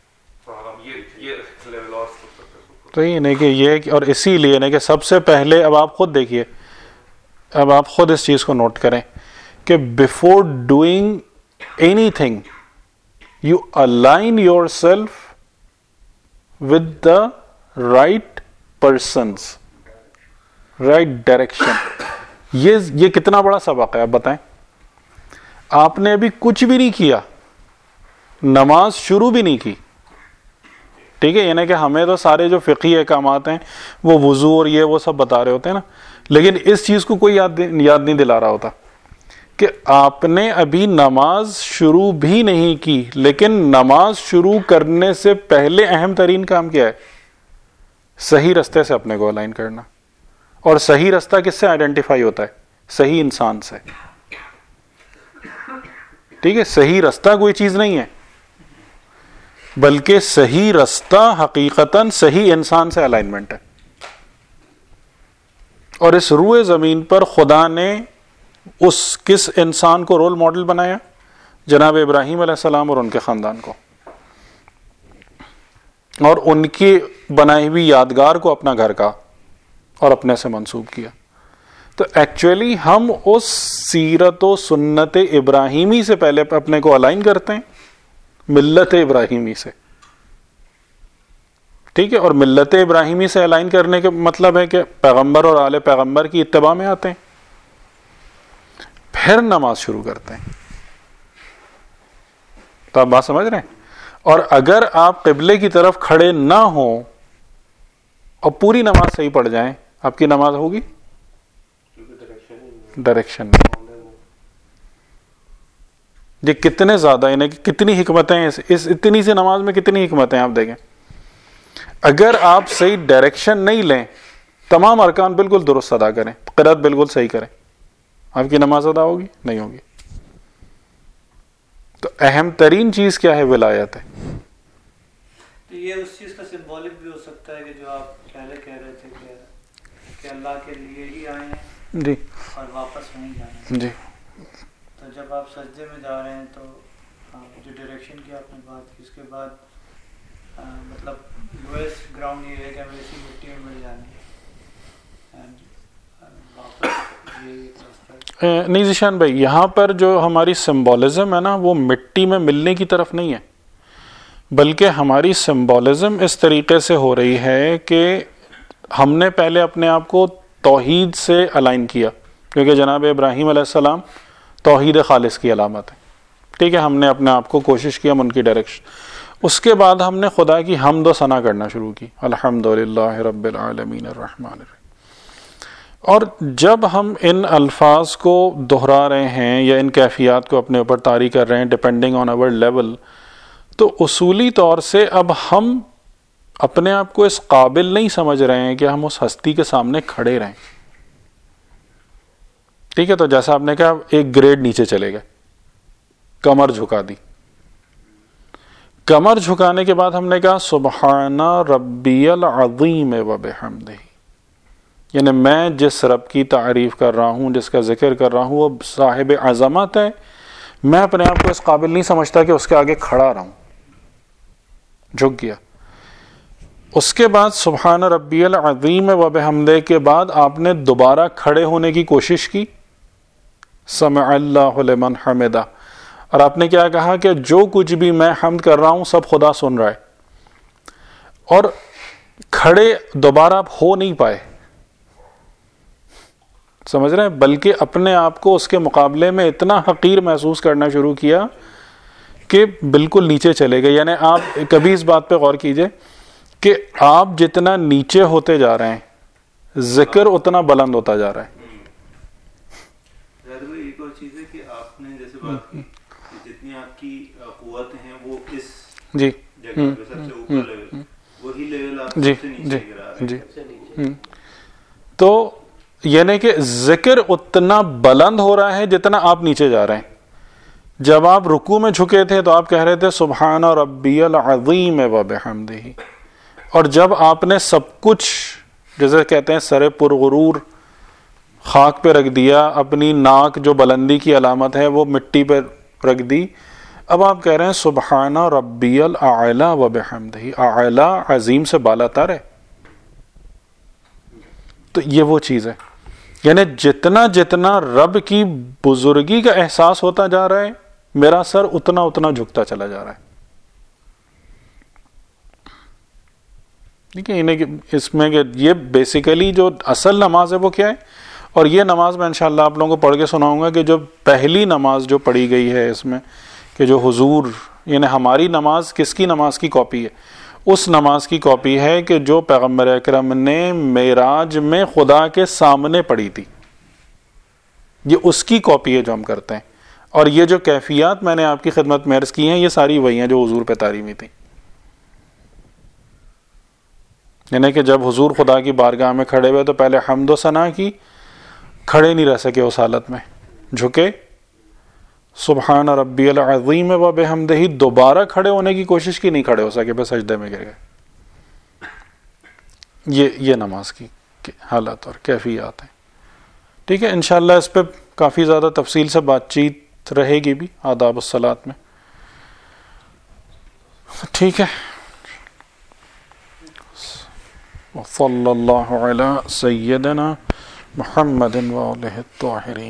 تو یہ نہیں کہ یہ اور اسی لیے نہیں کہ سب سے پہلے اب آپ خود دیکھیے، اب آپ خود اس چیز کو نوٹ کریں کہ before doing anything you align yourself with the right presence, right direction. یہ کتنا بڑا سبق ہے آپ بتائیں. آپ نے ابھی کچھ بھی نہیں کیا، نماز شروع بھی نہیں کی، ٹھیک ہے، یعنی کہ ہمیں تو سارے جو فقہی احکامات ہیں وہ وضو اور یہ وہ سب بتا رہے ہوتے ہیں نا، لیکن اس چیز کو کوئی یاد نہیں دلا رہا ہوتا کہ آپ نے ابھی نماز شروع بھی نہیں کی. لیکن نماز شروع کرنے سے پہلے اہم ترین کام کیا ہے؟ صحیح رستے سے اپنے کو الائن کرنا. اور صحیح رستہ کس سے آئیڈینٹیفائی ہوتا ہے؟ صحیح انسان سے. ٹھیک ہے، صحیح رستہ کوئی چیز نہیں ہے، بلکہ صحیح رستہ حقیقتاً صحیح انسان سے الائنمنٹ ہے. اور اس روئے زمین پر خدا نے اس کس انسان کو رول ماڈل بنایا؟ جناب ابراہیم علیہ السلام اور ان کے خاندان کو، اور ان کی بنائی ہوئی یادگار کو اپنا گھر کا اور اپنے سے منسوب کیا. تو ایکچولی ہم اس سیرت و سنت ابراہیمی سے پہلے اپنے کو الائن کرتے ہیں، ملت ابراہیمی سے. ٹھیک ہے. اور ملت ابراہیمی سے الائن کرنے کا مطلب ہے کہ پیغمبر اور آل پیغمبر کی اتباع میں آتے ہیں, پھر نماز شروع کرتے ہیں. تو آپ بات سمجھ رہے ہیں. اور اگر آپ قبلے کی طرف کھڑے نہ ہوں اور پوری نماز صحیح پڑھ جائیں, آپ کی نماز ہوگی ڈائریکشن نہیں. یہ کتنے زیادہ, یعنی کہ کتنی حکمتیں ہیں اس اتنی سی نماز میں, کتنی حکمتیں آپ دیکھیں. اگر آپ صحیح ڈائریکشن نہیں لیں, تمام ارکان بالکل درست ادا کریں, قرات بالکل صحیح کریں, آپ کی نماز ادا ہوگی نہیں ہوگی. تو اہم ترین چیز کیا ہے؟ ولایت ہے. تو یہ اس چیز کا سمبولک بھی ہو سکتا ہے کہ جو آپ پہلے کہہ رہے تھے کہ اللہ کے لیے ہی آئے ہیں جی اور واپس نہیں جانا. جی. تو جب آپ سجدے میں جا رہے ہیں تو جو ڈائریکشن کی آپ نے بات کی, اس کے بعد مطلب لوئسٹ گراؤنڈ یہ ہے کہ ہمیں اسی مٹی میں مل جانا ہے. نہیں ذیشان بھائی, یہاں پر جو ہماری سمبولزم ہے نا, وہ مٹی میں ملنے کی طرف نہیں ہے, بلکہ ہماری سمبولزم اس طریقے سے ہو رہی ہے کہ ہم نے پہلے اپنے آپ کو توحید سے الائن کیا, کیونکہ جناب ابراہیم علیہ السلام توحید خالص کی علامت ہے. ٹھیک ہے, ہم نے اپنے آپ کو کوشش کیا ان کی ڈائریکشن. اس کے بعد ہم نے خدا کی حمد و ثنا کرنا شروع کی, الحمدللہ رب العالمین الرحمن الرحیم. اور جب ہم ان الفاظ کو دہرا رہے ہیں یا ان کیفیات کو اپنے اوپر طاری کر رہے ہیں ڈپینڈنگ آن آور لیول, تو اصولی طور سے اب ہم اپنے آپ کو اس قابل نہیں سمجھ رہے ہیں کہ ہم اس ہستی کے سامنے کھڑے رہیں. ٹھیک ہے, تو جیسا آپ نے کہا ایک گریڈ نیچے چلے گئے, کمر جھکا دی. کمر جھکانے کے بعد ہم نے کہا سبحان ربی العظیم و بحمدہ, یعنی میں جس رب کی تعریف کر رہا ہوں, جس کا ذکر کر رہا ہوں, وہ صاحب عظمت ہے. میں اپنے آپ کو اس قابل نہیں سمجھتا کہ اس کے آگے کھڑا رہوں, جھک گیا. اس کے بعد سبحان ربی العظیم و بحمدہ کے بعد آپ نے دوبارہ کھڑے ہونے کی کوشش کی, سمع اللہ لمن حمدہ, اور آپ نے کیا کہا کہ جو کچھ بھی میں حمد کر رہا ہوں سب خدا سن رہا ہے. اور کھڑے دوبارہ آپ ہو نہیں پائے, سمجھ رہے ہیں, بلکہ اپنے آپ کو اس کے مقابلے میں اتنا حقیر محسوس کرنا شروع کیا کہ بالکل نیچے چلے گئے. یعنی آپ کبھی اس بات پہ غور کیجئے کہ آپ جتنا نیچے ہوتے جا رہے ہیں ذکر اتنا بلند ہوتا جا رہا ہے. ایک اور چیز ہے کہ آپ نے جیسے بات کی جتنی آپ کی قوت ہیں وہ اس جی جگہ پہ سب سے اوپر لیول, وہی لیول آپ جی سے نیچے گرا رہے ہیں. جی. تو یعنی کہ ذکر اتنا بلند ہو رہا ہے جتنا آپ نیچے جا رہے ہیں. جب آپ رکوع میں جھکے تھے تو آپ کہہ رہے تھے سبحان ربی العظیم و بحمدہ, اور جب آپ نے سب کچھ جیسے کہتے ہیں سر پرغرور خاک پہ رکھ دیا, اپنی ناک جو بلندی کی علامت ہے وہ مٹی پہ رکھ دی, اب آپ کہہ رہے ہیں سبحان ربی الاعلی و بحمدہ. اعلی عظیم سے بالا تر ہے. تو یہ وہ چیز ہے, یعنی جتنا جتنا رب کی بزرگی کا احساس ہوتا جا رہا ہے میرا سر اتنا اتنا جھکتا چلا جا رہا ہے. ٹھیک ہے, اس میں کہ یہ بیسیکلی جو اصل نماز ہے وہ کیا ہے. اور یہ نماز میں انشاءاللہ آپ لوگوں کو پڑھ کے سناؤں گا کہ جو پہلی نماز جو پڑھی گئی ہے اس میں کہ جو حضور, یعنی ہماری نماز کس کی نماز کی کاپی ہے, اس نماز کی کاپی ہے کہ جو پیغمبر اکرم نے معراج میں خدا کے سامنے پڑھی تھی. یہ اس کی کاپی ہے جو ہم کرتے ہیں. اور یہ جو کیفیات میں نے آپ کی خدمت میں عرض کی ہیں یہ ساری وہی ہیں جو حضور پہ تعلیمی تھی. یعنی کہ جب حضور خدا کی بارگاہ میں کھڑے ہوئے تو پہلے حمد و ثنا کی, کھڑے نہیں رہ سکے اس حالت میں, جھکے سبحان ربی العظیم و بحمدہ, دوبارہ کھڑے ہونے کی کوشش کی, نہیں کھڑے ہو سکے, بس سجدے میں گر گئے. یہ نماز کی حالت اور کیفیات ہیں. ٹھیک ہے, انشاءاللہ اس پہ کافی زیادہ تفصیل سے بات چیت رہے گی بھی آداب الصلاۃ میں. ٹھیک ہے, وصلی اللہ علی سیدنا محمد وآلہ الطاہرین.